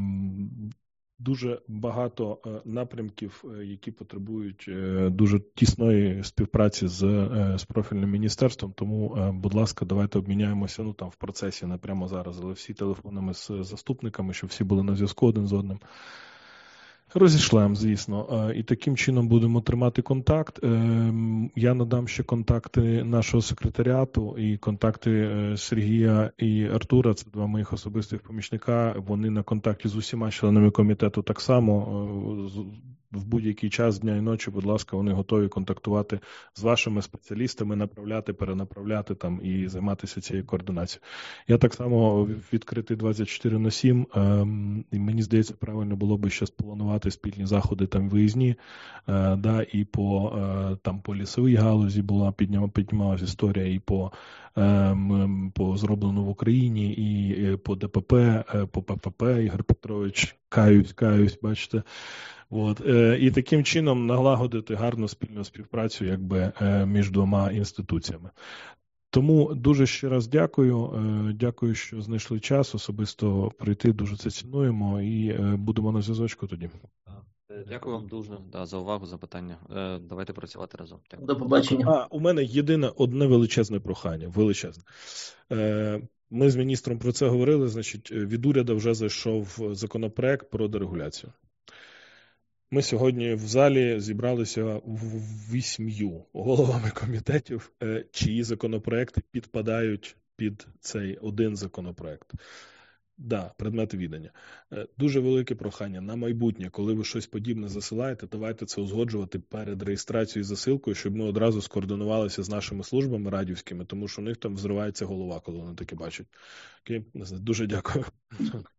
A: дуже багато напрямків, які потребують дуже тісної співпраці з, з профільним міністерством, тому, будь ласка, давайте обміняємося, ну там в процесі, не прямо зараз, але всі телефонами з заступниками, щоб всі були на зв'язку один з одним. Розійшлем, звісно, і таким чином будемо тримати контакт. Я надам ще контакти нашого секретаріату і контакти Сергія і Артура, це два моїх особистих помічника, вони на контакті з усіма членами комітету так само, в будь-який час дня і ночі, будь ласка, вони готові контактувати з вашими спеціалістами, направляти, перенаправляти там і займатися цією координацією. Я так само відкритий двадцять чотири на сім, і мені здається, правильно було би ще спланувати спільні заходи там виїзні, да, і по, там, по лісовій галузі була піднімалася історія, і по, по зроблено в Україні, і по ДПП, по ППП, Ігор Петрович, каюсь, каюсь, бачите. От. І таким чином налагодити гарну спільну співпрацю якби, між двома інституціями. Тому дуже ще раз дякую. Дякую, що знайшли час особисто прийти, дуже це цінуємо і будемо на зв'язочку тоді.
B: Дякую вам дуже да, за увагу, за питання. Давайте працювати разом. Дякую.
L: До побачення.
A: А, у мене єдине одне величезне прохання, величезне. Ми з міністром про це говорили, значить, від уряду вже зайшов законопроект про дерегуляцію. Ми сьогодні в залі зібралися вісьмью головами комітетів, чиї законопроекти підпадають під цей один законопроект. Да, предмети відання. Дуже велике прохання на майбутнє, коли ви щось подібне засилаєте, давайте це узгоджувати перед реєстрацією і засилкою, щоб ми одразу скоординувалися з нашими службами радівськими, тому що у них там взривається голова, коли вони таке бачать. Окей? Дуже дякую.